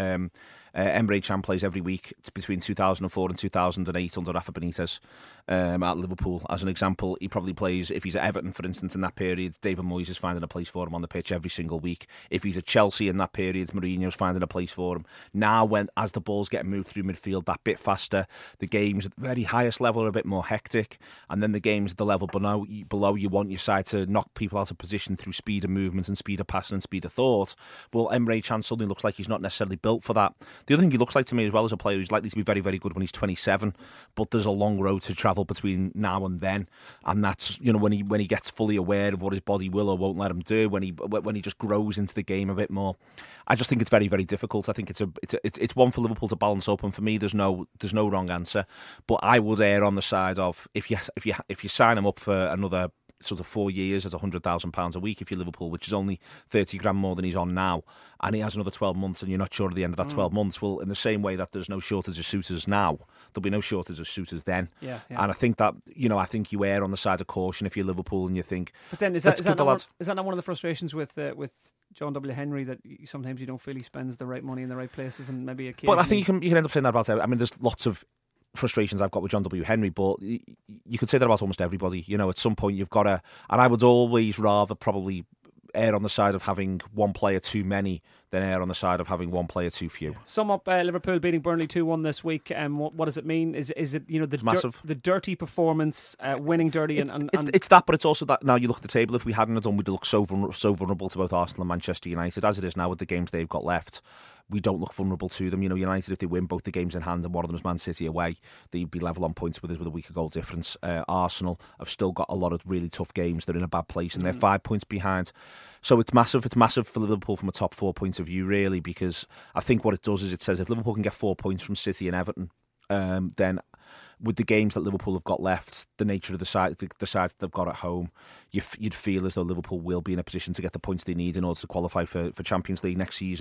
Emre Can plays every week between 2004 and 2008 under Rafa Benitez at Liverpool. As an example, he probably plays, if he's at Everton, for instance, in that period, David Moyes is finding a place for him on the pitch every single week. If he's at Chelsea in that period, Mourinho's finding a place for him. Now, as the ball's getting moved through midfield that bit faster, the games at the very highest level are a bit more hectic, and then the games at the level below, you want your side to knock people out of position through speed of movement and speed of passing and speed of thought. Well, Emre Can suddenly looks like he's not necessarily built for that. The other thing he looks like to me as well as a player who's likely to be very, very good when he's 27, but there's a long road to travel between now and then, and that's when he gets fully aware of what his body will or won't let him do, when he just grows into the game a bit more. I just think it's very, very difficult. I think it's one for Liverpool to balance up, and for me, there's no wrong answer. But I would err on the side of if you sign him up for another sort of 4 years at £100,000 a week if you're Liverpool, which is only 30 grand more than he's on now, and he has another 12 months and you're not sure at the end of that 12 months, well, in the same way that there's no shortage of suitors now, there'll be no shortage of suitors then. Yeah. And I think that, I think you err on the side of caution if you're Liverpool and you think... But then is that not one of the frustrations with John W. Henry, that sometimes you don't feel he spends the right money in the right places, and maybe occasionally... But I think you can end up saying that about... I mean, there's lots of frustrations I've got with John W. Henry, but you could say that about almost everybody. At some point you've got to, and I would always rather probably err on the side of having one player too many than err on the side of having one player too few. Sum up Liverpool beating Burnley 2-1 this week. What does it mean? Is it the dirty performance, winning dirty, and it's that, but it's also that now you look at the table. If we hadn't done, we'd look so vulnerable to both Arsenal and Manchester United. As it is now with the games they've got left, we don't look vulnerable to them. United, if they win both the games in hand and one of them is Man City away, they'd be level on points with us with a weaker goal difference. Arsenal have still got a lot of really tough games. They're in a bad place and they're 5 points behind. So it's massive. It's massive for Liverpool from a top 4 point of view, really, because I think what it does is it says if Liverpool can get 4 points from City and Everton, then with the games that Liverpool have got left, the nature of the sides that they've got at home, you'd feel as though Liverpool will be in a position to get the points they need in order to qualify for Champions League next season.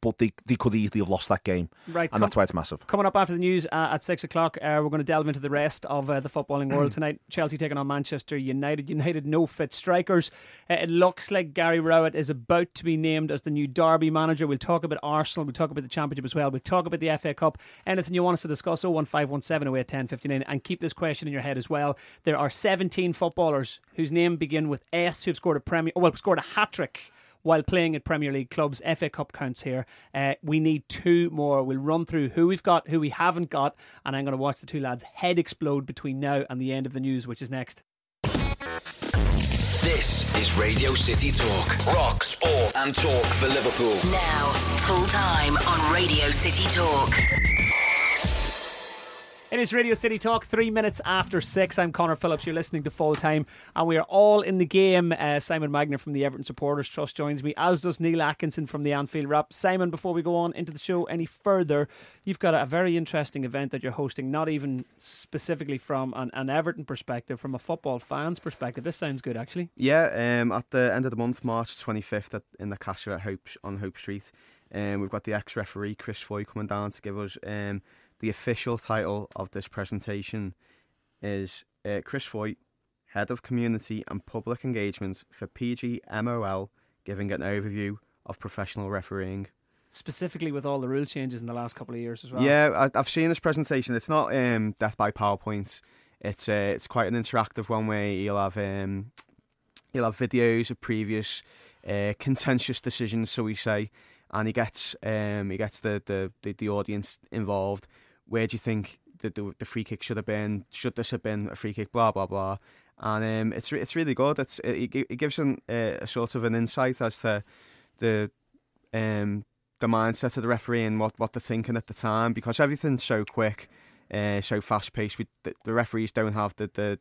but they could easily have lost that game. Right, and that's why it's massive. Coming up after the news at 6 o'clock, we're going to delve into the rest of the footballing world tonight. Chelsea taking on Manchester United. United no fit strikers. It looks like Gary Rowett is about to be named as the new Derby manager. We'll talk about Arsenal. We'll talk about the Championship as well. We'll talk about the FA Cup. Anything you want us to discuss, 01517 08 10 59. And keep this question in your head as well. There are 17 footballers whose name begin with S who've scored a hat-trick while playing at Premier League clubs. FA Cup counts here. We need 2 more. We'll run through who we've got, who we haven't got, and I'm going to watch the 2 lads' head explode between now and the end of the news, which is next. This is Radio City Talk. Rock, sport and talk for Liverpool. Now, full time on Radio City Talk. It is Radio City Talk, 3 minutes after 6. I'm Conor Phillips. You're listening to Full Time, and we are all in the game. Simon Magner from the Everton Supporters Trust joins me, as does Neil Atkinson from the Anfield Wrap. Simon, before we go on into the show any further, you've got a very interesting event that you're hosting, not even specifically from an Everton perspective, from a football fan's perspective. This sounds good, actually. Yeah, at the end of the month, March 25th, in the Castle at on Hope Street, we've got the ex-referee Chris Foy coming down to give us the official title of this presentation is Chris Foy, Head of Community and Public Engagement for PGMOL, giving an overview of professional refereeing. Specifically with all the rule changes in the last couple of years as well. Yeah, I've seen this presentation. It's not death by PowerPoint. It's quite an interactive one where you'll have videos of previous contentious decisions, so we say, and he gets the audience involved. Where do you think the free kick should have been? Should this have been a free kick? Blah blah blah. And it's really good. It gives them a sort of an insight as to the mindset of the referee and what they're thinking at the time, because everything's so quick, so fast paced. The referees don't have the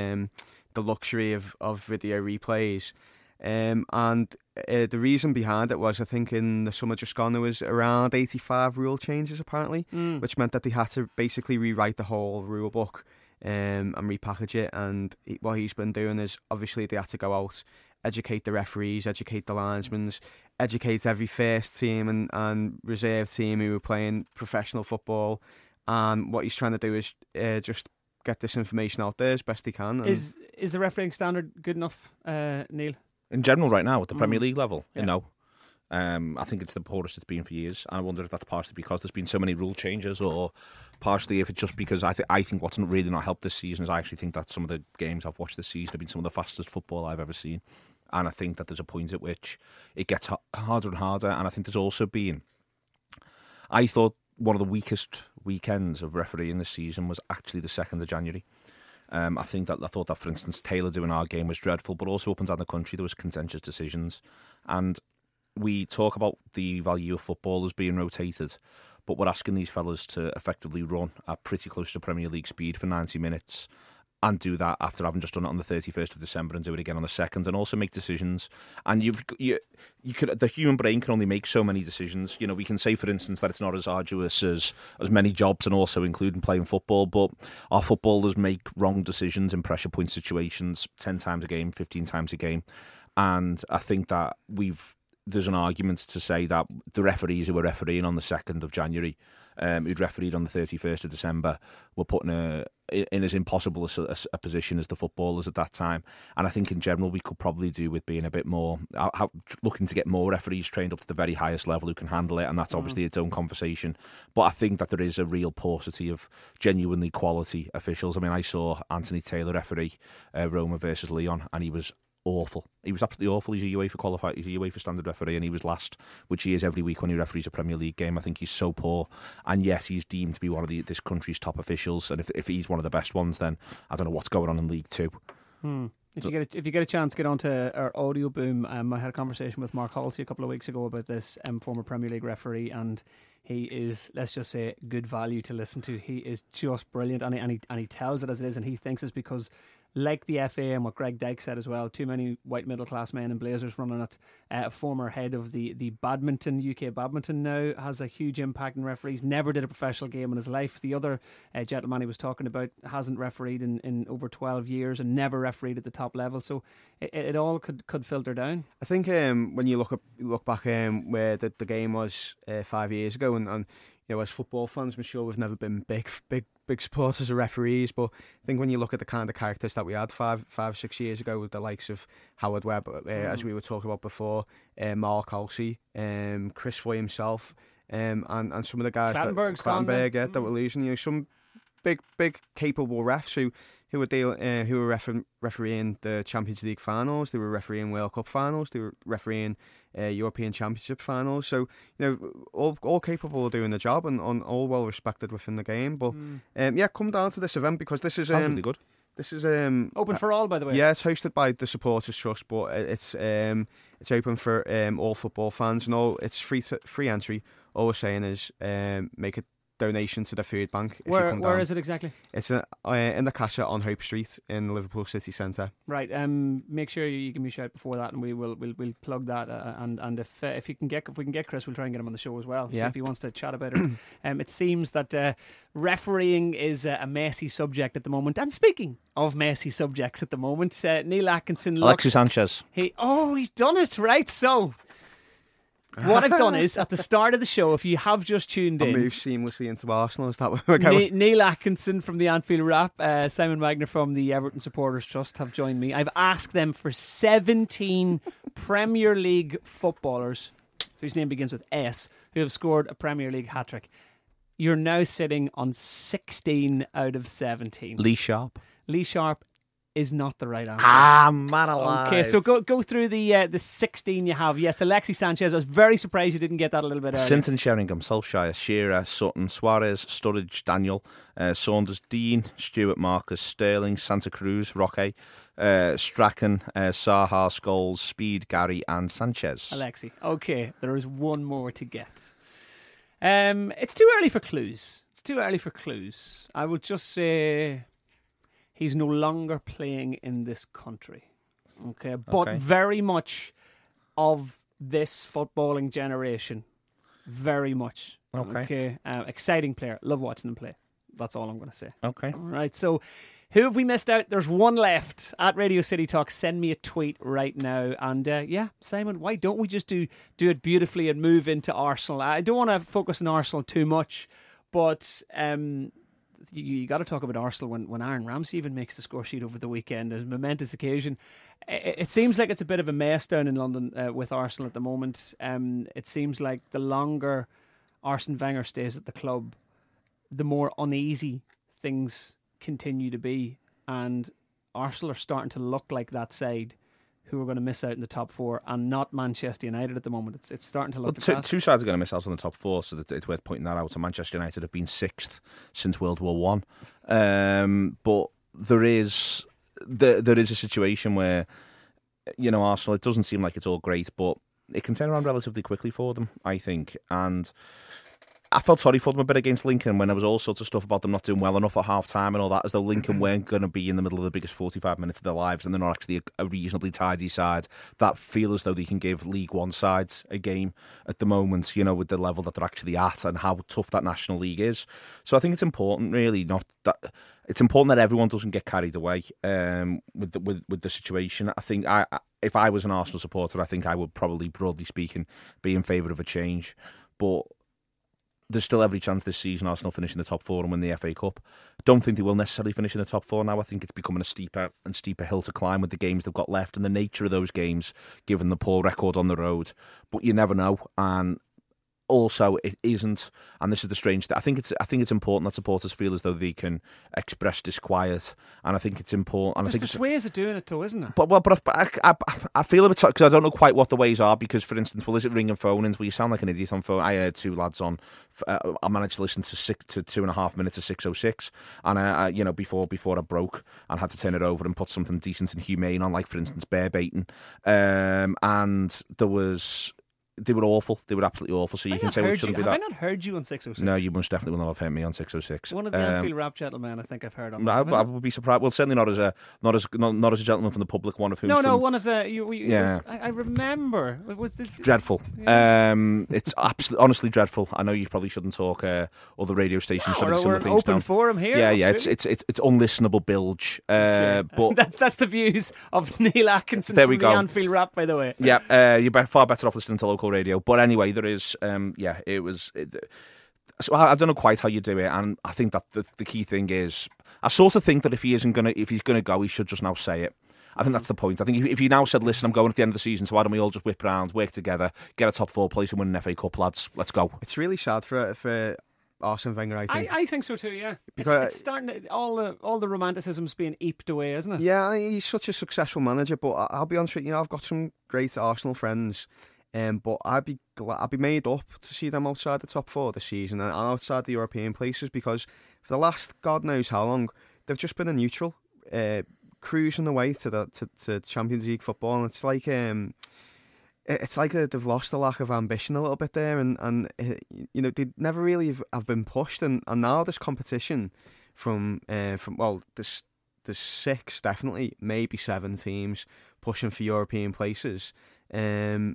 luxury of video replays. And the reason behind it was, I think in the summer just gone, there was around 85 rule changes apparently, which meant that they had to basically rewrite the whole rule book and repackage it. And what he's been doing is, obviously they had to go out, educate the referees, educate the linesmen, educate every first team and reserve team who were playing professional football. And what he's trying to do is just get this information out there as best he can. Is the refereeing standard good enough, Neil? In general, right now, at the Premier League level, yeah. you know, I think it's the poorest it's been for years. And I wonder if that's partially because there's been so many rule changes, or partially if it's just because I think what's really not helped this season is I actually think that some of the games I've watched this season have been some of the fastest football I've ever seen. And I think that there's a point at which it gets harder and harder. And I think there's also been, I thought one of the weakest weekends of refereeing this season was actually the 2nd of January. I thought that, for instance, Taylor doing our game was dreadful, but also up and down the country there was contentious decisions. And we talk about the value of footballers being rotated, but we're asking these fellas to effectively run at pretty close to Premier League speed for 90 minutes and do that after having just done it on the 31st of December and do it again on the 2nd, and also make decisions. And you could, the human brain can only make so many decisions. You know, we can say, for instance, that it's not as arduous as many jobs, and also including playing football, but our footballers make wrong decisions in pressure point situations 10 times a game, 15 times a game. And I think that there's an argument to say that the referees who were refereeing on the 2nd of January, who'd refereed on the 31st of December, were put in as impossible a position as the footballers at that time. And I think in general we could probably do with being a bit more, looking to get more referees trained up to the very highest level who can handle it, and that's obviously its own conversation. But I think that there is a real paucity of genuinely quality officials. I mean, I saw Anthony Taylor referee Roma versus Lyon, and he was awful. He was absolutely awful. He's a UEFA qualified, he's a UEFA standard referee, and he was last, which he is every week when he referees a Premier League game. I think he's so poor, and yes, he's deemed to be one of this country's top officials, and if he's one of the best ones, then I don't know what's going on in League Two. If you get a chance, get onto our audio boom. I had a conversation with Mark Halsey a couple of weeks ago about this former Premier League referee, and he is, let's just say, good value to listen to. He is just brilliant, and he tells it as it is, and he thinks it's because like the FA and what Greg Dyke said as well, too many white middle class men in blazers running it. A former head of the badminton, UK badminton now, has a huge impact on referees. Never did a professional game in his life. The other gentleman he was talking about hasn't refereed in over 12 years and never refereed at the top level. So it all could filter down. I think when you look back where the game was 5 years ago, and you know, as football fans, I'm sure we've never been big supporters of referees, but I think when you look at the kind of characters that we had 6 years ago, with the likes of Howard Webb, as we were talking about before, Mark Halsey, Chris Foy himself, and some of the guys that were losing, you know, some big capable refs who were refereeing the Champions League finals, they were refereeing World Cup finals, they were refereeing European Championship finals. So, you know, all capable of doing the job and all well respected within the game. But come down to this event, because this is really good. This is open for all, by the way. Yeah, it's hosted by the Supporters Trust, but it's open for all football fans and all. It's free entry. All we're saying is make a donation to the food bank. Where is it exactly? It's in the Casa on Hope Street in Liverpool City Centre. Right. Make sure you give me a shout before that, and we'll plug that. And if we can get Chris, we'll try and get him on the show as well. Yeah. See if he wants to chat about it. It seems that refereeing is a messy subject at the moment. And speaking of messy subjects at the moment, Neil Atkinson. Alexis Sanchez. He's done it, right? So what I've done is, at the start of the show, if you have just tuned in, move seamlessly into Arsenal. Is that where we're going? Neil Atkinson from the Anfield Wrap, Simon Wagner from the Everton Supporters Trust have joined me. I've asked them for 17 Premier League footballers whose name begins with S who have scored a Premier League hat-trick. You're now sitting on 16 out of 17. Lee Sharp is not the right answer. Man alive. Okay, so go through the 16 you have. Yes, Alexis Sanchez. I was very surprised you didn't get that a little bit earlier. Sinton, Sheringham, Solskjaer, Shearer, Sutton, Suarez, Sturridge, Daniel, Saunders, Dean, Stewart, Marcus, Sterling, Santa Cruz, Roque, Strachan, Saha, Scholes, Speed, Gary and Sanchez. Alexi. Okay, there is one more to get. It's too early for clues. I will just say he's no longer playing in this country. Okay, but very much of this footballing generation. Very much. Okay. Exciting player. Love watching him play. That's all I'm going to say. Okay. All right, so who have we missed out? There's one left at Radio City Talk. Send me a tweet right now. And Simon, why don't we just do it beautifully and move into Arsenal? I don't want to focus on Arsenal too much, but you got to talk about Arsenal when Aaron Ramsey even makes the score sheet over the weekend. A momentous occasion. It seems like it's a bit of a mess down in London with Arsenal at the moment. It seems like the longer Arsene Wenger stays at the club, the more uneasy things continue to be, and Arsenal are starting to look like that side who are going to miss out in the top four, and not Manchester United at the moment. It's starting to look like that. Two sides are going to miss out on the top four, so it's worth pointing that out. So Manchester United have been 6th since World War One, but there is a situation where, you know, Arsenal, it doesn't seem like it's all great, but it can turn around relatively quickly for them, I think. And I felt sorry for them a bit against Lincoln when there was all sorts of stuff about them not doing well enough at half-time and all that, as though Lincoln weren't going to be in the middle of the biggest 45 minutes of their lives, and they're not actually a reasonably tidy side that feel as though they can give League One sides a game at the moment, you know, with the level that they're actually at and how tough that National League is. So I think it's important, really, it's important that everyone doesn't get carried away with the situation. I think if I was an Arsenal supporter, I think I would probably, broadly speaking, be in favour of a change. But there's still every chance this season Arsenal finish in the top four and win the FA Cup. I don't think they will necessarily finish in the top four now. I think it's becoming a steeper and steeper hill to climb with the games they've got left and the nature of those games, given the poor record on the road. But you never know. And also, it isn't, and this is the strange thing, I think it's important that supporters feel as though they can express disquiet, and I think it's important. And there's ways of doing it, though, isn't there? But I feel a bit, because I don't know quite what the ways are. Because, for instance, is it ringing phone-ins? Well, you sound like an idiot on phone. I heard two lads on. I managed to listen to 2.5 minutes of 606, and before I broke and had to turn it over and put something decent and humane on, like for instance bear baiting, and there was They were awful. They were absolutely awful. So you can say we shouldn't do that. Have I not heard you on 606? No, you most definitely will not have heard me on 606. One of the Anfield Rap gentlemen, I think I've heard on. I would be surprised. Well, certainly not as a gentleman from the public. One of whom. No, one of the. I remember. It was this, dreadful. Yeah. It's absolutely, honestly dreadful. I know you probably shouldn't talk other radio stations. We're an open forum here. Yeah. It's unlistenable bilge. But that's the views of Neil Atkinson there from we go. the Anfield Rap, by the way. Yeah, you're far better off listening to local radio. But anyway, there is. So I don't know quite how you do it, and I think that the key thing is, I sort of think that if he's gonna go, he should just now say it. I think that's the point. I think if he now said, "Listen, I'm going at the end of the season, so why don't we all just whip around, work together, get a top 4 place, and win an FA Cup, lads? Let's go." It's really sad for Arsene Wenger, I think. I think so too, yeah. It's starting to, all the romanticism's being eeped away, isn't it? Yeah, he's such a successful manager, but I'll be honest with you, I've got some great Arsenal friends, but I'd be made up to see them outside the top 4 this season and outside the European places, because for the last God knows how long, they've just been a neutral, cruising away to Champions League football, and it's like they've lost the lack of ambition a little bit there, and they never really have been pushed, and now this competition from there's 6 definitely, maybe 7 teams pushing for European places, and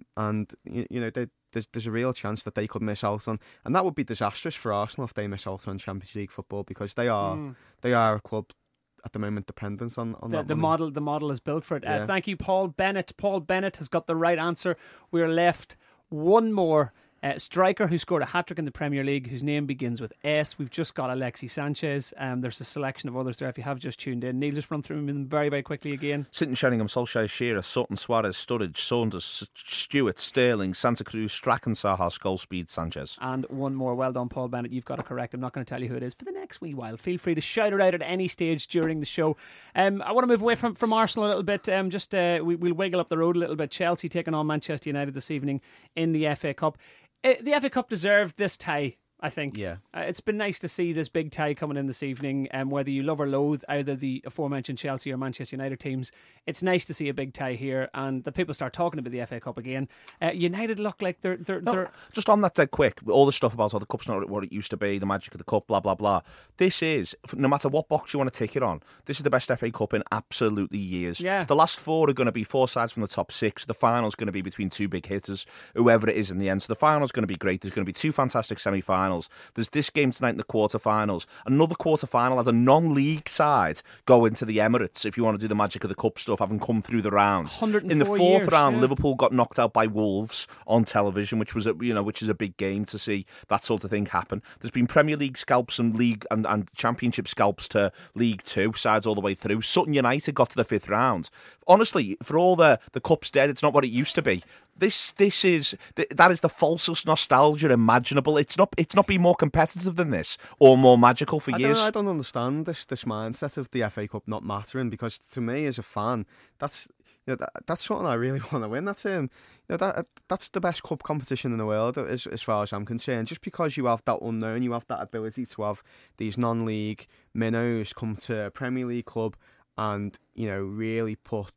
there's a real chance that they could miss out on, and that would be disastrous for Arsenal if they miss out on Champions League football, because they are a club at the moment dependent on that. The model is built for it. Yeah. Thank you, Paul Bennett. Paul Bennett has got the right answer. We're left one more striker who scored a hat-trick in the Premier League, whose name begins with S. We've just got Alexis Sanchez. There's a selection of others there if you have just tuned in. Neil, just run through them very, very quickly again. Sinton, Sheringham, Solskjaer, Shearer, Sutton, Suarez, Sturridge, Saunders, Stewart, Sterling, Santa Cruz, Strachan, Saha, Schollspeed, Sanchez. And one more. Well done, Paul Bennett. You've got it correct. I'm not going to tell you who it is for the next wee while. Feel free to shout it out at any stage during the show. I want to move away from Arsenal a little bit. We'll wiggle up the road a little bit. Chelsea taking on Manchester United this evening in the FA Cup. The FA Cup deserved this tie, I think. Yeah. It's been nice to see this big tie coming in this evening, whether you love or loathe either the aforementioned Chelsea or Manchester United teams. It's nice to see a big tie here, and the people start talking about the FA Cup again. United look like they're just on that dead quick, all the stuff about the cup's not what it used to be, the magic of the cup, blah blah blah. This is, no matter what box you want to tick it on, this is the best FA Cup in absolutely years. Yeah. The last 4 are going to be 4 sides from the top 6. The final's going to be between 2 big hitters, whoever it is in the end. So the final's going to be great. There's going to be 2 fantastic semi-finals. There's this game tonight in the quarter-finals. Another quarter-final as a non-league side go into the Emirates, if you want to do the magic of the cup stuff, having come through the round. In the 4th round, yeah. Liverpool got knocked out by Wolves on television, which is a big game to see that sort of thing happen. There's been Premier League scalps and League and Championship scalps to League 2 sides all the way through. Sutton United got to the 5th round. Honestly, for all the cup's dead, it's not what it used to be. That is the falsest nostalgia imaginable. It's not been more competitive than this or more magical for years. I don't understand this mindset of the FA Cup not mattering, because to me as a fan, that's something I really want to win. That's that's the best cup competition in the world as far as I'm concerned. Just because you have that unknown, you have that ability to have these non-league minnows come to a Premier League club and really put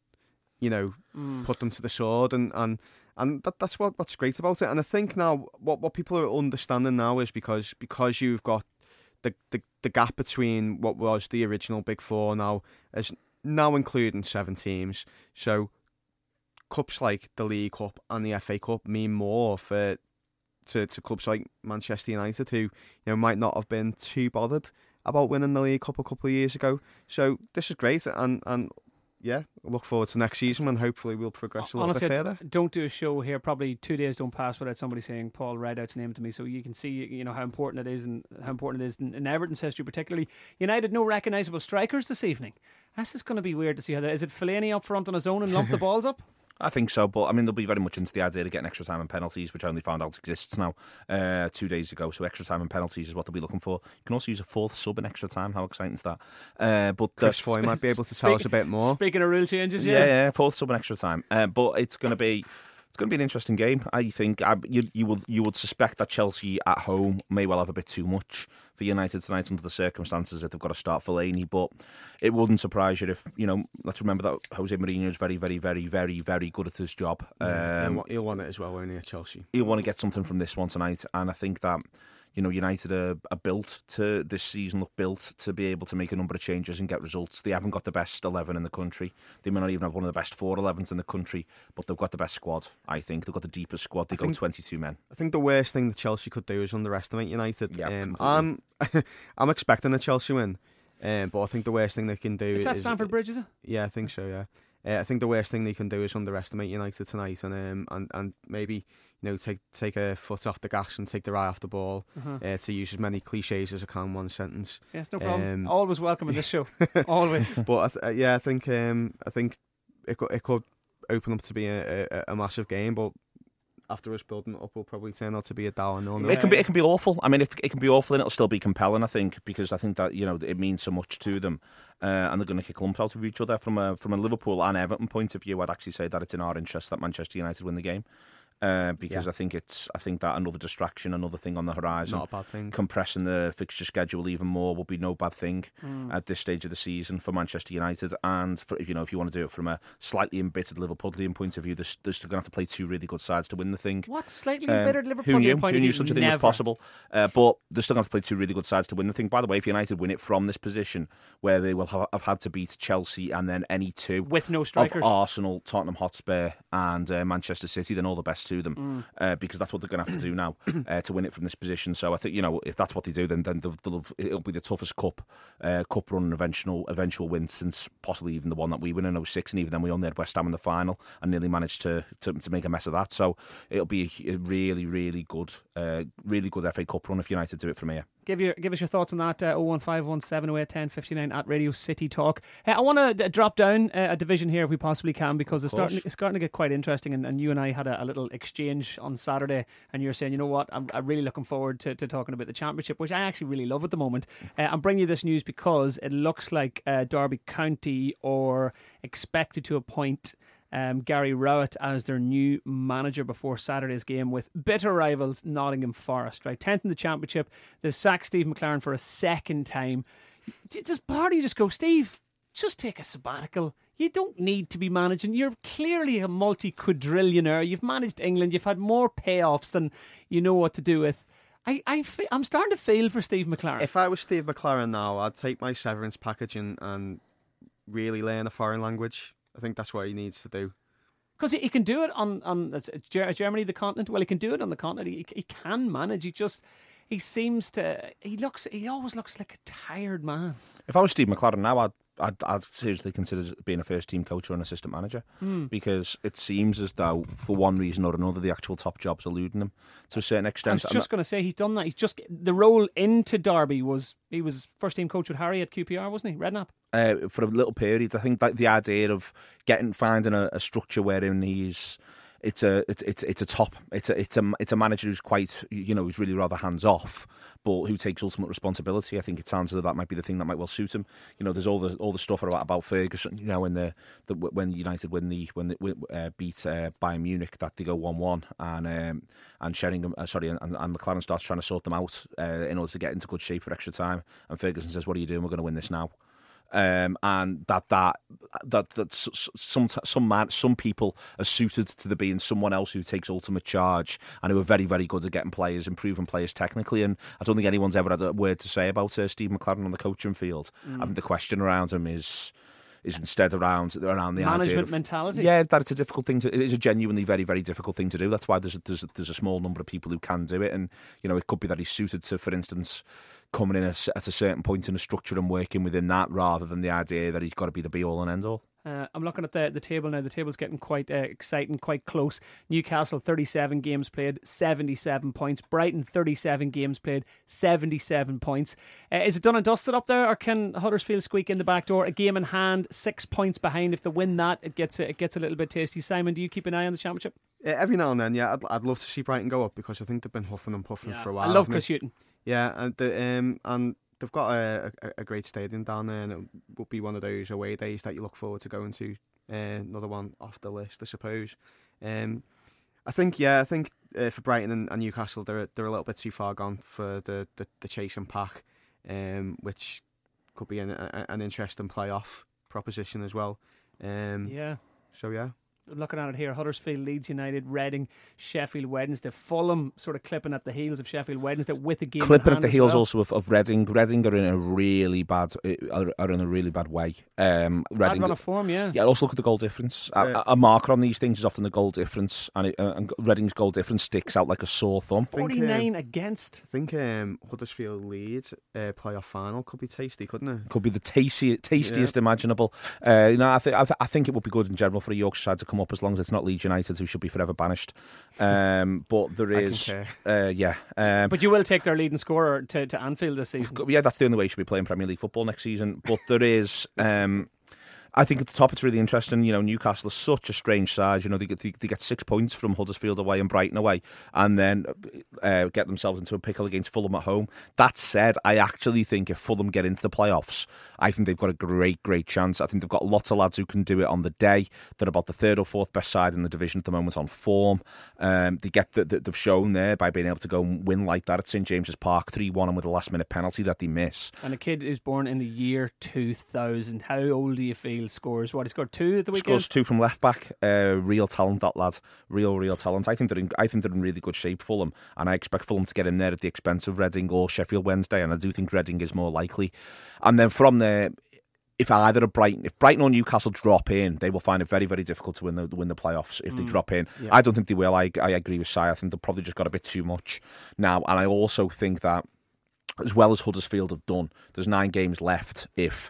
them to the sword and that's what's great about it. And I think now what people are understanding now is because you've got the gap between what was the original Big Four now including 7 teams. So cups like the League Cup and the FA Cup mean more to clubs like Manchester United, who might not have been too bothered about winning the League Cup a couple of years ago. So this is great, and yeah, look forward to next season when hopefully we'll progress a little bit further. Don't do a show here. Probably 2 days don't pass without somebody saying Paul Rideout's name to me, so you can see how important it is and how important it is in Everton's history, particularly. United, no recognisable strikers this evening. This is going to be weird to see how that is. It Fellaini up front on his own and lump the balls up? I think so, but I mean they'll be very much into the idea of getting extra time and penalties, which I only found out exists now 2 days ago. So extra time and penalties is what they'll be looking for. You can also use a 4th sub in extra time. How exciting is that? But Chris Foy might be able to tell us a bit more. Speaking of rule changes, yeah, 4th sub in extra time. But it's going to be It's going to be an interesting game. I think you would suspect that Chelsea at home may well have a bit too much for United tonight under the circumstances if they've got to start Fellaini. But it wouldn't surprise you if, let's remember that Jose Mourinho is very, very, very, very, very good at his job. He'll want it as well, won't he, at Chelsea? He'll want to get something from this one tonight, and I think that United are built to this season, look built to be able to make a number of changes and get results. They haven't got the best 11 in the country. They may not even have one of the best 4-11s in the country, but they've got the best squad, I think. They've got the deepest squad. They go 22 men. I think the worst thing that Chelsea could do is underestimate United. Yeah, I'm expecting a Chelsea win, but I think the worst thing they can do is at Stamford Bridge, is it? Yeah, I think so, yeah. I think the worst thing they can do is underestimate United tonight, and maybe take a foot off the gas and take their eye off the ball. To use as many cliches as I can in one sentence. Yes, no problem. Always welcome in this show. Always. But I think it could open up to be a massive game, but after us building it up, will probably turn out to be a down. It can be awful. I mean, it can be awful, and it'll still be compelling. I think, because I think that it means so much to them, and they're going to kick lumps out of each other. From a Liverpool and Everton point of view, I'd actually say that it's in our interest that Manchester United win the game. Because I think that another distraction, another thing on the horizon, not a bad thing. Compressing the fixture schedule even more will be no bad thing at this stage of the season for Manchester United. And if you want to do it from a slightly embittered Liverpoolian point of view, they're still going to have to play two really good sides to win the thing. What? Slightly embittered Liverpoolian point Who of view? knew such a thing was possible? But they're still going to have to play two really good sides to win the thing. By the way, if United win it from this position, where they will have had to beat Chelsea and then any two with no strikers, of Arsenal, Tottenham Hotspur and Manchester City, then all the best to them. Because that's what they're going to have to do now to win it from this position. So I think if that's what they do, then it'll be the toughest cup run and eventual win since possibly even the one that we won in 2006, and even then we only had West Ham in the final and nearly managed to make a mess of that. So it'll be a really, really good FA Cup run if United do it from here. Give us your thoughts on that. 01517081059 at Radio City Talk. I want to drop down a division here if we possibly can, because it's starting to get quite interesting. And you and I had a little exchange on Saturday, and you're saying, you know what, I'm really looking forward to talking about the Championship, which I actually really love at the moment. I'm bringing you this news because it looks like Derby County are expected to appoint Gary Rowett as their new manager before Saturday's game with bitter rivals Nottingham Forest. Right, 10th in the Championship. They've sacked Steve McLaren for a second time. Does Barty just go, Steve, just take a sabbatical? You don't need to be managing. You're clearly a multi-quadrillionaire. You've managed England. You've had more payoffs than you know what to do with. I'm starting to feel for Steve McLaren. If I was Steve McLaren now, I'd take my severance package and really learn a foreign language. I think that's what he needs to do. Because he can do it on Germany, the continent. Well, he can do it on the continent. He can manage. He always looks like a tired man. If I was Steve McLaren now, I'd seriously consider being a first-team coach or an assistant manager, because it seems as though, for one reason or another, the actual top job's eluding him to a certain extent. I was just going to say, he's done that. The role into Derby he was first-team coach with Harry at QPR, wasn't he? Redknapp. For a little period, I think that the idea of finding a structure wherein it's a manager who's quite, who's really rather hands off, but who takes ultimate responsibility. I think it sounds as though that might be the thing that might well suit him. There's all the stuff about Ferguson. When United beat Bayern Munich, that they go 1-1, and Sheringham, and McLaren starts trying to sort them out in order to get into good shape for extra time. And Ferguson says, "What are you doing? We're going to win this now." And that some people are suited to the being someone else who takes ultimate charge and who are very, very good at getting players, improving players technically. And I don't think anyone's ever had a word to say about Steve McLaren on the coaching field. I think the question around him is instead around the management idea of mentality. Yeah, that it's a difficult thing it is a genuinely very, very difficult thing to do. That's why there's a small number of people who can do it, and it could be that he's suited to, for instance, coming in at a certain point in a structure and working within that, rather than the idea that he's got to be the be all and end all. I'm looking at the table now. The table's getting quite exciting, quite close. Newcastle, 37 games played, 77 points. Brighton, 37 games played, 77 points. Is it done and dusted up there, or can Huddersfield squeak in the back door? A game in hand, 6 points behind. If they win that, it gets a little bit tasty. Simon, do you keep an eye on the Championship? Every now and then, yeah. I'd love to see Brighton go up, because I think they've been huffing and puffing for a while. I love Chris Hughton. Yeah, and they've got a great stadium down there, and it will be one of those away days that you look forward to going to. Another one off the list, I suppose. I think for Brighton and Newcastle, they're a little bit too far gone for the chase and pack, which could be an interesting playoff proposition as well. Yeah. So yeah. Looking at it here, Huddersfield, Leeds United, Reading, Sheffield Wednesday, Fulham sort of clipping at the heels of Sheffield Wednesday with a game clipping in at the hand heels as well. also of Reading. Reading are in a really bad way. Bad Reading run of form, yeah. Yeah, also look at the goal difference. A marker on these things is often the goal difference, and Reading's goal difference sticks out like a sore thumb. 49 against. I think Huddersfield Leeds playoff final could be tasty, couldn't it? Could be the tastiest imaginable. I think it would be good in general for a Yorkshire side to come up, as long as it's not Leeds United, who should be forever banished. But there is, but you will take their leading scorer to Anfield this season. Yeah, that's the only way you should be playing Premier League football next season. But there is. I think at the top it's really interesting. Newcastle is such a strange side. They get 6 points from Huddersfield away and Brighton away, and then get themselves into a pickle against Fulham at home. That said, I actually think if Fulham get into the playoffs, I think they've got a great chance. I think they've got lots of lads who can do it on the day. They're about the third or fourth best side in the division at the moment on form. They've shown there by being able to go and win like that at St James's Park 3-1 and with a last minute penalty that they miss. And a kid who's born in the year 2000. How old do you feel? Scores what? He scored 2 at the weekend. Scores 2 from left back. Real talent, that lad. Real talent. I think they're in really good shape, Fulham, and I expect Fulham to get in there at the expense of Reading or Sheffield Wednesday, and I do think Reading is more likely. And then from there, if Brighton or Newcastle drop in, they will find it very, very difficult to win the playoffs if they drop in. Yeah. I don't think they will. I agree with Si. I think they've probably just got a bit too much now, and I also think that as well as Huddersfield have done, there's 9 games left.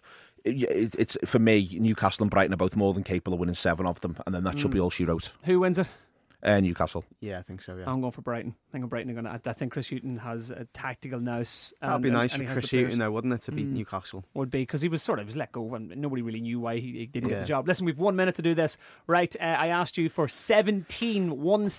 It's for me, Newcastle and Brighton are both more than capable of winning 7 of them, and then that should be all she wrote. Who wins it? Newcastle. Yeah, I think so. Yeah, I'm going for Brighton. I think Brighton are going to. I think Chris Hughton has a tactical nous. That'd be nice for Chris Hughton, though, wouldn't it, to beat Newcastle? Would be, because he was let go and nobody really knew why he didn't get the job. Listen, we've 1 minute to do this. Right, I asked you for 17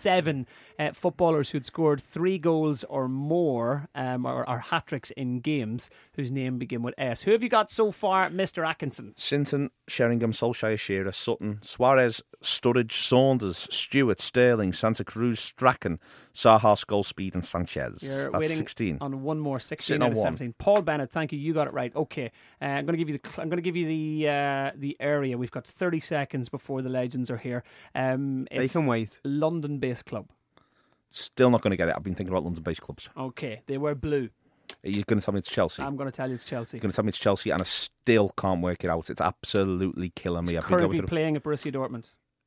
footballers who'd scored 3 goals or more, or hat-tricks in games whose name begin with S. Who have you got so far, Mr. Atkinson? Sinton, Sheringham, Solskjaer, Shearer, Sutton, Suarez, Sturridge, Saunders, Stewart, Sterling, Santa Cruz, Strachan, Saha, Schollspeed and Sanchez. You're That's waiting 16 on one more. 16 out of 17. Paul Bennett, thank you. You got it right. Okay, I'm going to give you the area. We've got 30 seconds before the legends are here. They can wait. London-based club. Still not going to get it. I've been thinking about London-based clubs. Okay, they were blue. Are you going to tell me it's Chelsea? I'm going to tell you it's Chelsea. You're going to tell me it's Chelsea, and I still can't work it out. It's absolutely killing me. It's currently playing at Borussia Dortmund.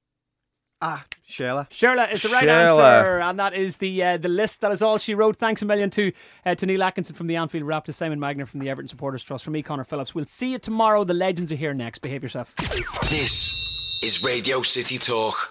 Schürrle. Schürrle is the right answer, and that is the list. That is all she wrote. Thanks a million to Neil Atkinson from the Anfield Wrap, to Simon Magner from the Everton Supporters Trust, from me, Conor Phillips. We'll see you tomorrow. The legends are here next. Behave yourself. This is Radio City Talk.